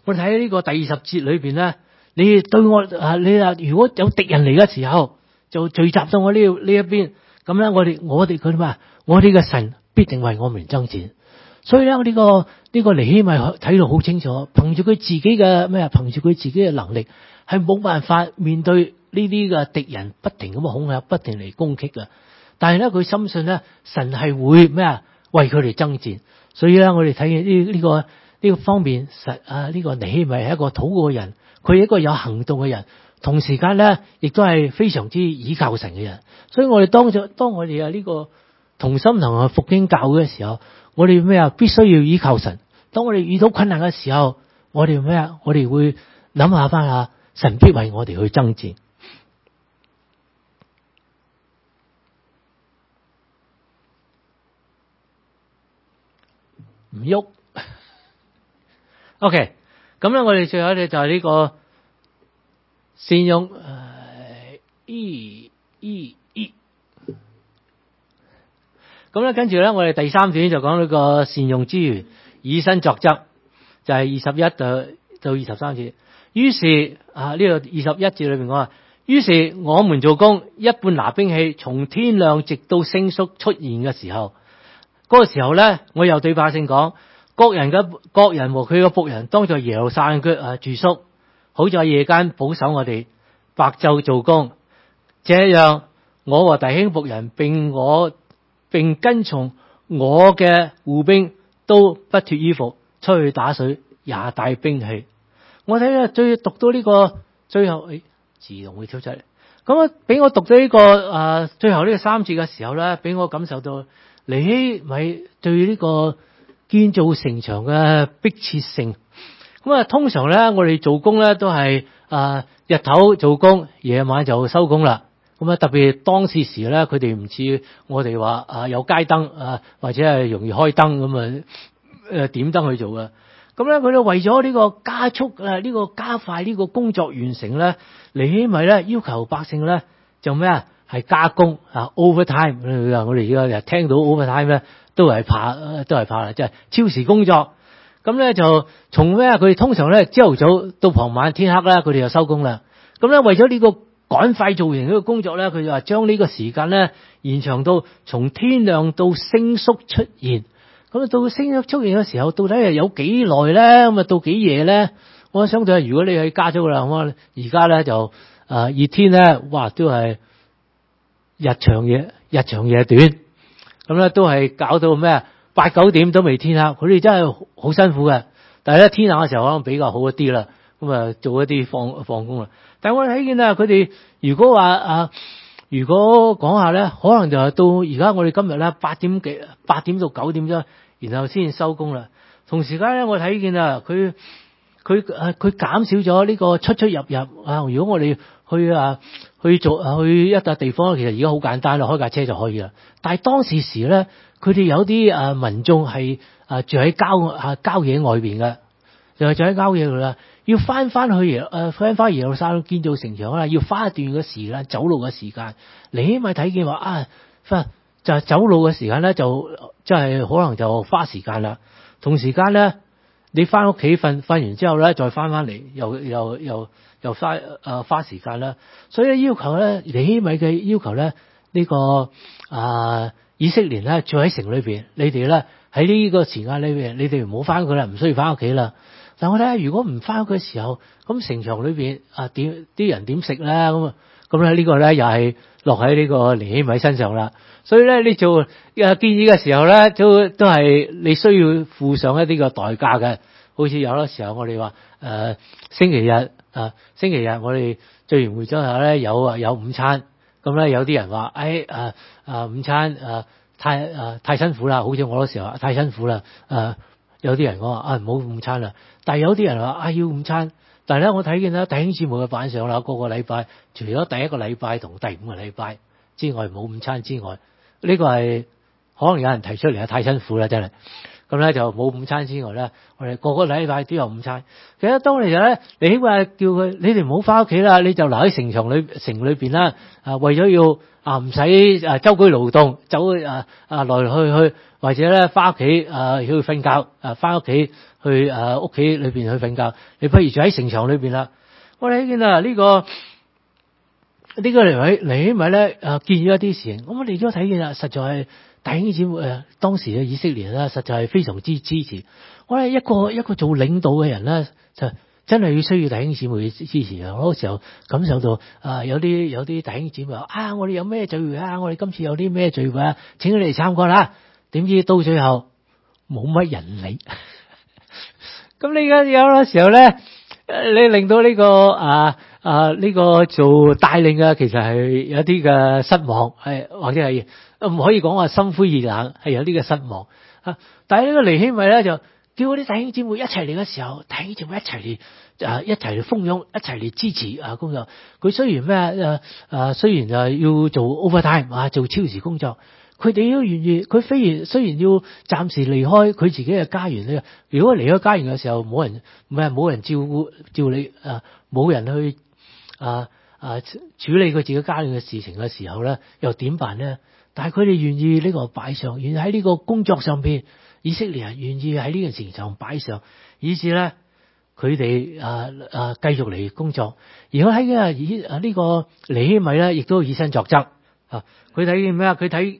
我哋睇呢個第20節裏邊咧，你對我你如果有敵人嚟嘅時候，就聚集到我呢一邊，咁咧我哋佢話我哋嘅神必定為我們爭戰。所以咧，我呢個尼希米睇到好清楚，憑住佢自己嘅憑住佢自己嘅能力，係冇辦法面對呢啲嘅敵人不停咁恐嚇，不停嚟攻擊嘅。但係咧，佢深信咧，神係會為佢哋爭戰。所以咧，我哋睇呢個方面，呢個尼希米係一個禱告嘅人，佢係一個有行動嘅人，同時間咧亦都係非常之倚靠神嘅人。所以我哋當我哋呢個同心同復興教會嘅時候，我哋必須要依靠神。當我哋遇到困難嘅時候，我哋我哋會諗下神必為我哋去爭戰。唔喐。OK， 咁咧我哋最後咧就係呢個善用咁咧，跟住咧我哋第3段就講呢個善用資源，以身作則，就係21到23節。於是呢個21節裏邊講話，於是我們做工，一半拿兵器，從天亮直到星宿出現嘅時候，嗰個時候咧，我又對百姓講，各人和佢嘅僕人當在耶路撒冷住宿，好在夜間保守我哋，白晝做工。這樣我和弟兄僕人並跟從我嘅護兵都不脫衣服，出去打水，也帶兵器。我睇咧讀到呢個最後，自動會跳出嚟。咁俾我讀到呢個最後呢個3節嘅時候咧，俾我感受到尼希米對呢個建造城牆嘅迫切性。咁通常咧我哋做工咧都係日頭做工，夜晚就收工啦。咁特別當時咧，佢哋唔似我哋話有街燈或者係容易開燈咁點燈去做嘅。咁咧佢哋為咗呢個加速呢個加快呢個工作完成咧，尼希米咧要求百姓咧就係加工overtime。我哋而家聽到 overtime 咧都係怕啦，即係超時工作。咁咧就從佢哋通常咧朝頭早到傍晚天黑啦，佢哋就收工啦。咁咧為咗呢個趕快做完呢個工作咧，佢就話將呢個時間咧延長到從天亮到星宿出現。咁到星宿出現嘅時候，到底係有幾耐咧？咁到幾夜咧？我相對如果你去加咗啦，咁而家咧就熱天咧，哇都係日長夜短，咁咧都係搞到8、9點都未天黑。佢哋真係好辛苦嘅。但係咧天黑嘅時候可能比較好一啲啦，咁做一啲放工啦。但係我哋睇見佢哋如果講下咧，可能就係到而家我哋今日咧8點到9點啫，然後先收工啦。同時間咧，我睇見佢減少咗呢個出入。如果我哋去一笪地方，其實而家好簡單啦，開架車就可以啦。但係當時咧，佢哋有啲民眾係住喺郊野外邊嘅，就係住喺郊野度啦。要翻去耶路撒冷建造城牆啦，要花一段嘅時間走路嘅時間。尼希米睇見話就係走路嘅時間咧，就真係可能就花時間啦。同時間咧，你翻屋企瞓完之後咧，再翻嚟又花時間啦。所以要求咧，尼希米嘅要求咧，呢個以色列咧住喺城裏邊，你哋咧喺呢個時間裏邊，你哋唔好翻去啦，唔需要翻屋企啦。但我睇下，如果唔翻去嘅時候，咁城牆裏邊啲人點食咧？咁咧呢個咧又係落喺呢個尼希米身上啦。所以咧，你做建議嘅時候咧，都係你需要付上一啲嘅代價嘅。好似有啲時候我哋話星期日我哋聚完會之後咧有午餐，咁咧有啲人話午餐太辛苦啦，好似我嗰時候太辛苦啦。有啲人講話唔好午餐啦，但係有啲人話要午餐。但係咧，我睇見咧弟兄姊妹嘅反上啦，個禮拜除咗第一個禮拜同第5個禮拜之外冇午餐之外，呢個係可能有人提出嚟太辛苦啦，真係。 咁咧就冇午餐之外咧，我哋個個禮拜都有午餐。其實當其時咧，你起碼叫佢你哋唔好翻屋企啦，你就留喺城裏邊啦。為咗要唔使周居勞動，走來來去，或者咧翻屋企去瞓覺，翻屋企去屋企裏邊去瞓覺。你不如住喺城牆裏邊啦。我哋睇見呢個尼希米咧建議一啲事情，咁我哋都睇見啦，實在係弟兄姊妹當時嘅以色列咧，實在係非常之支持。我哋一個做領導嘅人咧，就真係要需要弟兄姊妹支持啊！好多時候感受到有啲弟兄姊妹話我哋有咩聚會啊，我哋今次有啲咩聚會啊，請你嚟參加啦。點知到最後冇乜人理。咁你而家有好多時候咧，你令到呢個做帶領嘅，其實係有啲嘅失望，或者係唔可以講話心灰意冷，係有啲嘅失望。但係呢個尼希米咧就叫嗰啲弟兄姊妹一齊嚟嘅時候，弟兄姊妹一齊嚟蜂擁，一齊嚟支持工作。佢雖然雖然要做 overtime 做超時工作，佢哋都願意。佢雖然要暫時離開佢自己嘅家園咧，如果離開家園嘅時候冇人照理，冇人去處理佢自己家園嘅事情嘅時候咧，又點辦咧？但係佢哋願意呢個擺上，願意喺呢個工作上邊，以色列人願意喺呢件事情上擺上，以致咧佢哋繼續嚟工作。而我喺呢個尼希米咧，亦都以身作則。佢睇見咩啊？佢睇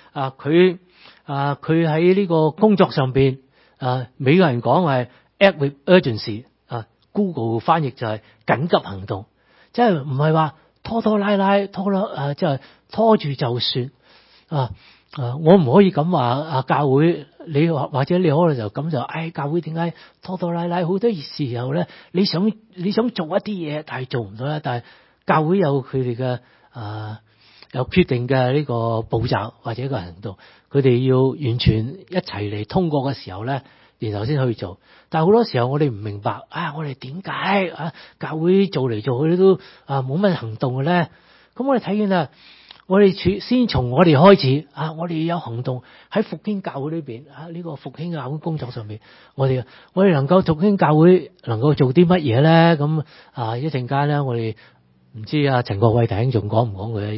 佢喺呢個工作上邊美國人講係 act with urgency Google 翻譯就係緊急行動，即係唔係話拖拉即係拖住就算。我唔可以咁話教會你或者你可能就咁就教會點解拖拉好多時候咧？你想做一啲嘢，但係做唔到啦。但係教會有佢哋嘅有決定嘅呢個步驟或者一個行動，佢哋要完全一齊嚟通過嘅時候咧，然後先去做。但係好多時候我哋唔明白我哋點解教會做嚟做去都冇乜行動嘅咧？咁我哋睇見我哋先從我哋開始我哋有行動喺復興教會裏邊呢個復興教會工作上面，我哋能夠復興教會能夠做啲乜嘢咧？咁一陣間咧，我哋唔知陳國偉弟兄仲講唔講佢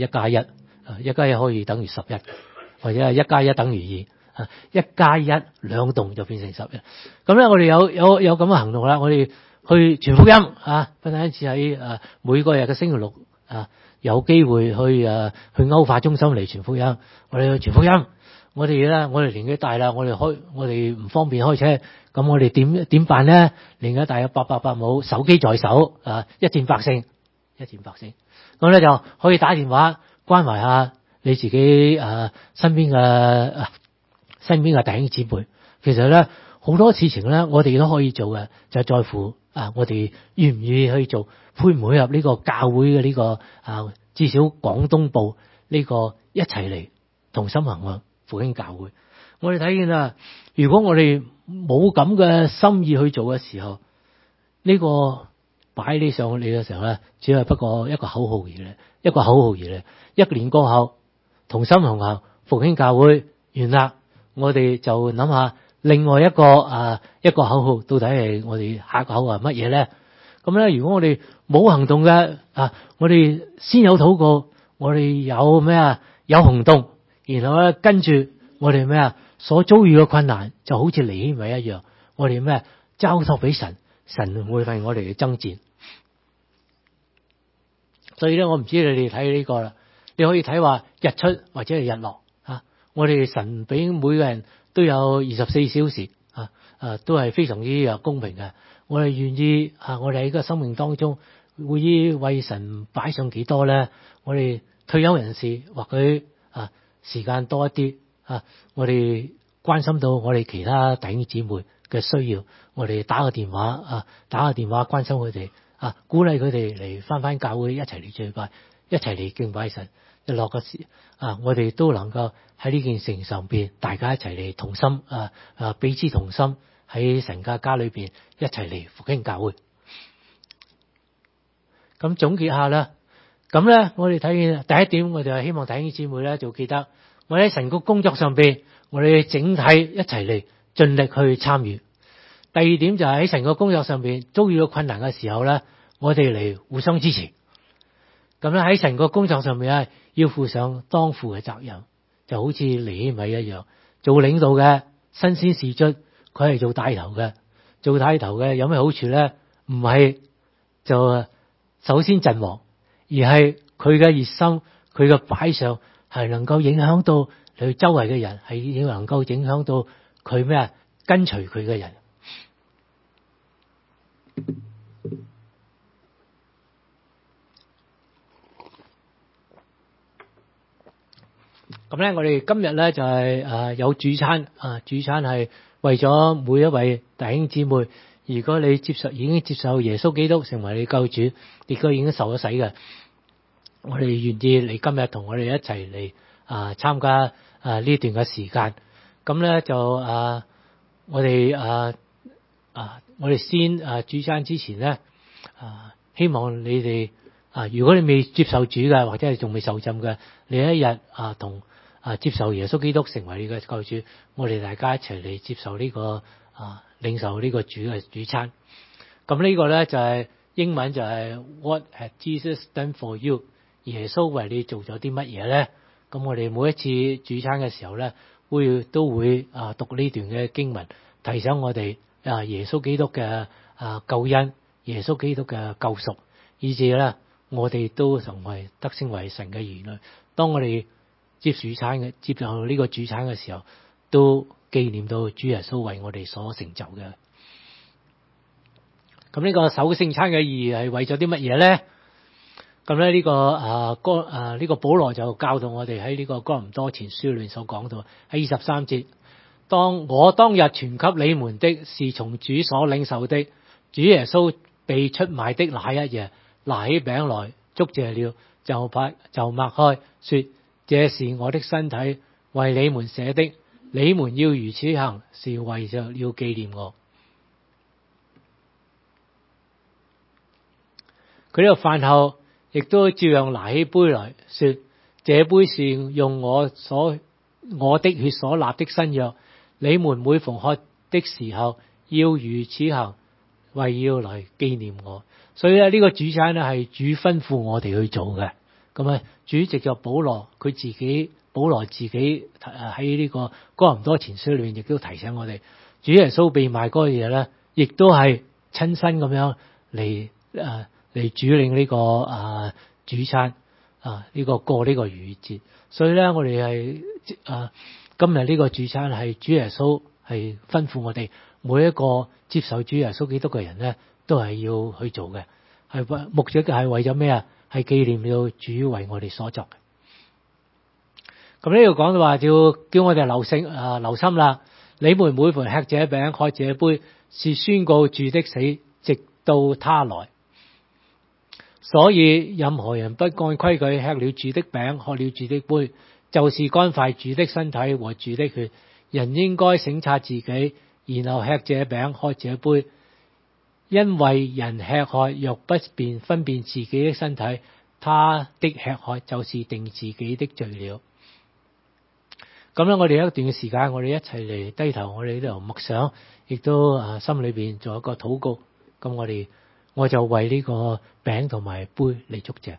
1+1可以等於11，或者係1+1等於2，1+1兩動就變成11。咁咧，我哋有咁嘅行動啦。我哋去傳福音不單止喺每個日嘅星期六有機會去歐化中心嚟傳福音。我哋去傳福音。我哋年紀大啦，我哋唔方便開車，咁我哋點辦咧？年紀大有888冇手機在手一戰百勝。咁咧就可以打電話關懷下你自己身邊嘅弟兄姊妹。其實咧好多事情咧，我哋都可以做嘅，就係在乎我哋願唔願意去做，配唔配合呢個教會嘅呢個至少廣東部呢個一齊嚟同心行向復興教會。我哋睇見如果我哋冇咁嘅心意去做嘅時候，呢個擺你上嚟嘅時候咧，只係不過一個口號而已。1年過後，同心同行復興教會完啦，我哋就諗下另外一個口號，到底係我哋下一個口號係乜嘢咧？咁咧，如果我哋冇行動嘅我哋先有禱告，我哋有咩有行動，然後咧跟住我哋咩所遭遇嘅困難，就好似尼希米一樣，我哋交託俾神，神會為我哋嘅爭戰。所以咧，我唔知你哋睇呢個啦，你可以睇話日出或者係日落我哋神俾每個人都有24小時都係非常之公平嘅。我哋願意我哋喺個生命當中會為神擺上幾多咧？我哋退休人士或許時間多一啲我哋關心到我哋其他弟兄姊妹嘅需要，我哋打個電話關心佢哋鼓勵佢哋嚟翻教會，一齊嚟聚拜，一齊嚟敬拜神。日落嘅時我哋都能夠喺呢件事情上邊，大家一齊嚟同心彼此同心，喺神嘅家裏邊一齊嚟復興教會。咁總結下啦，咁咧我哋睇見第一點，我就係希望弟兄姊妹咧就記得，我哋喺神嘅工作上邊，我哋整體一齊嚟盡力去參與。第二點就係喺神嘅工作上邊遭遇到困難嘅時候咧，我哋嚟互相支持。咁咧喺神嘅工作上面咧，要負上當負嘅責任，就好似尼希米一樣，做領導嘅身先士卒，佢係做帶頭嘅。做帶頭嘅有咩好處咧？唔係就首先陣亡，而係佢嘅熱心，佢嘅擺上係能夠影響到佢周圍嘅人，係能夠影響到佢咩跟隨佢嘅人。咁咧，我哋今日咧就係有主餐，主餐係為咗每一位弟兄姊妹。如果你已經接受耶穌基督成為你救主，亦都已經受咗洗嘅，我哋願意你今日同我哋一齊嚟參加呢段嘅時間。咁咧就我哋先主餐之前咧希望你哋如果你未接受主嘅，或者係仲未受浸嘅，你一日同接受耶穌基督成為你嘅救主，我哋大家一齊嚟接受呢個領受呢個主嘅主餐。咁呢個咧就係英文就係 What has Jesus done for you？ 耶穌為你做咗啲乜嘢咧？咁我哋每一次主餐嘅時候咧，都會讀呢段嘅經文，提醒我哋耶穌基督嘅救恩，耶穌基督嘅救贖，以至咧我哋都成為得稱為神嘅兒女。當我哋接受呢個主餐嘅時候，都紀念到主耶穌為我哋所成就嘅。咁呢個守聖餐嘅意義係為咗啲乜嘢咧？咁咧呢個保羅就教導我哋喺呢個哥林多前書裏面所講到喺23節，當日傳給你們的是從主所領受的，主耶穌被出賣的那一夜，拿起餅來，祝謝了，就擘開，說：這是我的身體，為你們捨的，你們要如此行，是為着要紀念我。佢呢個飯後亦都照樣拿起杯來說：這杯是用我的血所立的新約，你們每逢喝的時候要如此行，為要來紀念我。所以咧呢個主餐咧係主吩咐我哋去做嘅。咁主席就保羅自己喺呢個哥林多前書裏面亦都提醒我哋，主耶穌被賣嗰個嘢咧，亦都係親身咁樣嚟主領呢個主餐呢個過呢個逾越節。所以咧我哋係今日呢個主餐係主耶穌係吩咐我哋每一個接受主耶穌基督嘅人咧，都係要去做嘅。係目的係為咗咩啊？係紀念到主為我哋所作嘅。咁呢度講到話，就叫我哋留心啦。你們每逢吃這餅喝這杯，是宣告主的死，直到他來。所以任何人不按規矩吃了主的餅，喝了主的杯，就是干犯主的身體和主的血。人應該省察自己，然後吃這餅喝這杯。因為人吃喝若不分辨自己的身體，他的吃喝就是定自己的罪了。咁咧，我哋一段嘅時間，我哋一齊嚟低頭，我哋呢度默想，亦都心裏邊做一個禱告。咁我就為呢個餅同埋杯嚟祝謝。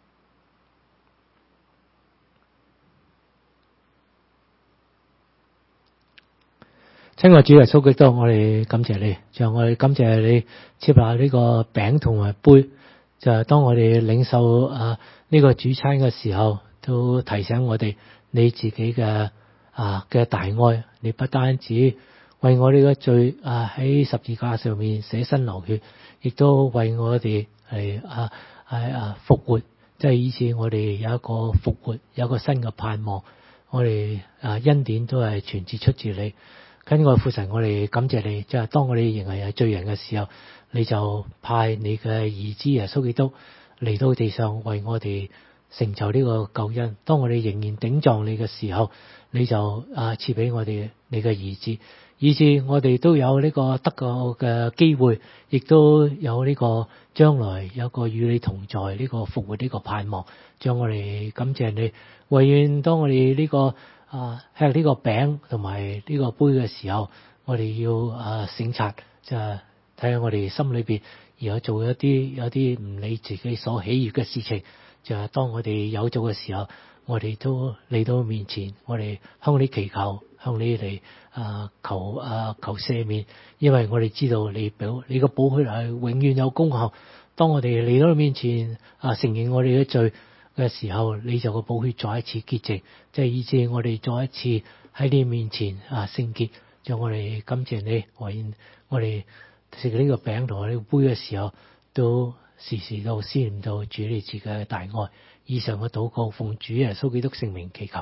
親愛主耶穌基督，我哋感謝你，就我哋感謝你接納呢個餅同埋杯，就係當我哋領受呢個主餐嘅時候，都提醒我哋你自己嘅大愛。你不單止為我哋嘅罪喺十字架上面捨身流血，亦都為我哋係復活，即係以致我哋有一個復活，有一個新嘅盼望。我哋恩典都係全自出自你。親愛父神，我哋感謝你，即係當我哋仍係罪人嘅時候，你就派你嘅兒子耶穌基督嚟到地上為我哋成就呢個救恩。當我哋仍然頂撞你嘅時候，你就賜俾我哋你嘅兒子，以致我哋都有呢個得救嘅機會，亦都有呢個將來有個與你同在呢個復活呢個盼望。將我哋感謝你，唯願當我哋呢個吃呢個餅同埋呢個杯嘅時候， 我哋要省察，就係睇下我哋心裏邊如果做有啲唔理自己所喜悅嘅事情，就係當我哋有做嘅時候，我哋都嚟到面前，我哋向你祈求，向你嚟求赦免，因為我哋知道你個寶血係永遠有功效。當我哋嚟到面前承認我哋嘅罪嘅時候，你就個寶血再一次潔淨，即係以致我哋再一次喺你面前聖潔。就我哋感謝你，為我哋食呢個餅同呢個杯嘅時候，都時時都思念到主你自己嘅大愛。以上嘅禱告奉主耶穌基督聖名祈求。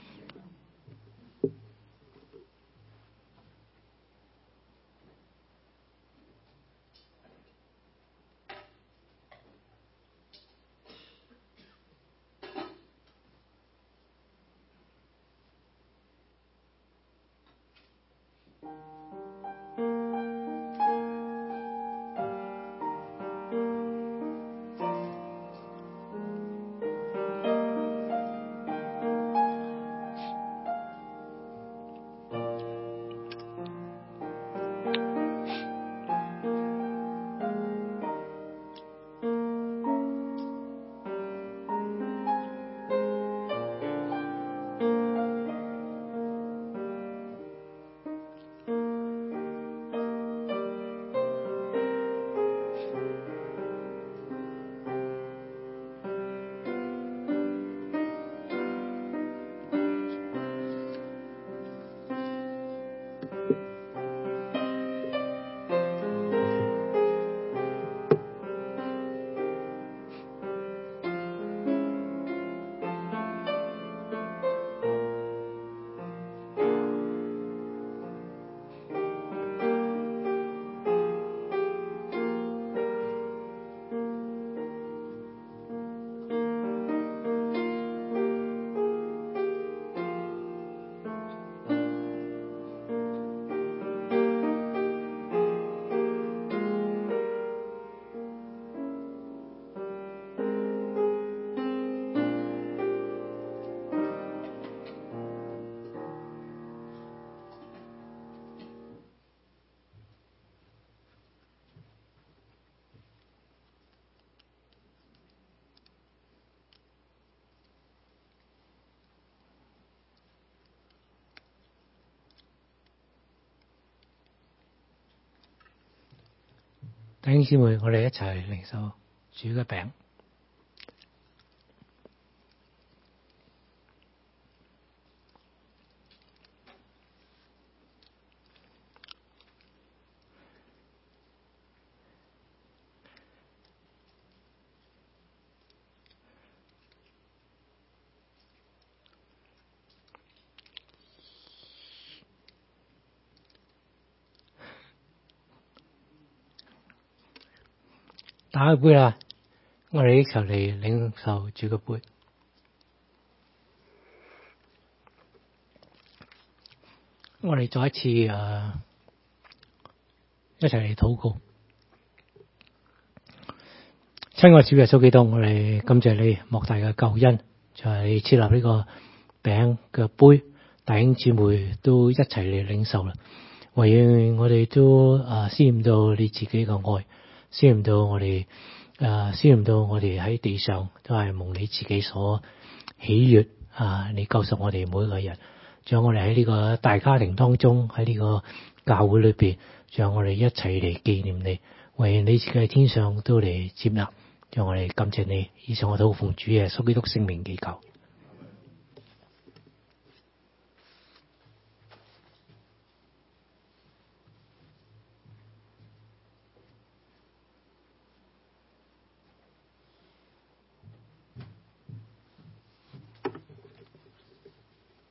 弟兄姊妹，我哋一齊領受主嘅餅。打開杯啦，我哋一齊嚟領受主嘅杯。我哋再一次一齊嚟禱告。親愛主耶穌基督，我哋感謝你莫大嘅救恩，就係設立呢個餅嘅杯，弟兄姊妹都一齊嚟領受啦。唯願我哋都思念到你自己嘅愛。思念到我哋喺地上都係蒙你自己所喜悅你救贖我哋每一個人。仲有我哋喺呢個大家庭當中，喺呢個教會裏邊，仲有我哋一齊嚟紀念你。唯願你自己喺天上都嚟接納。仲有我哋感謝你。以上我禱奉主耶穌基督聖名祈求。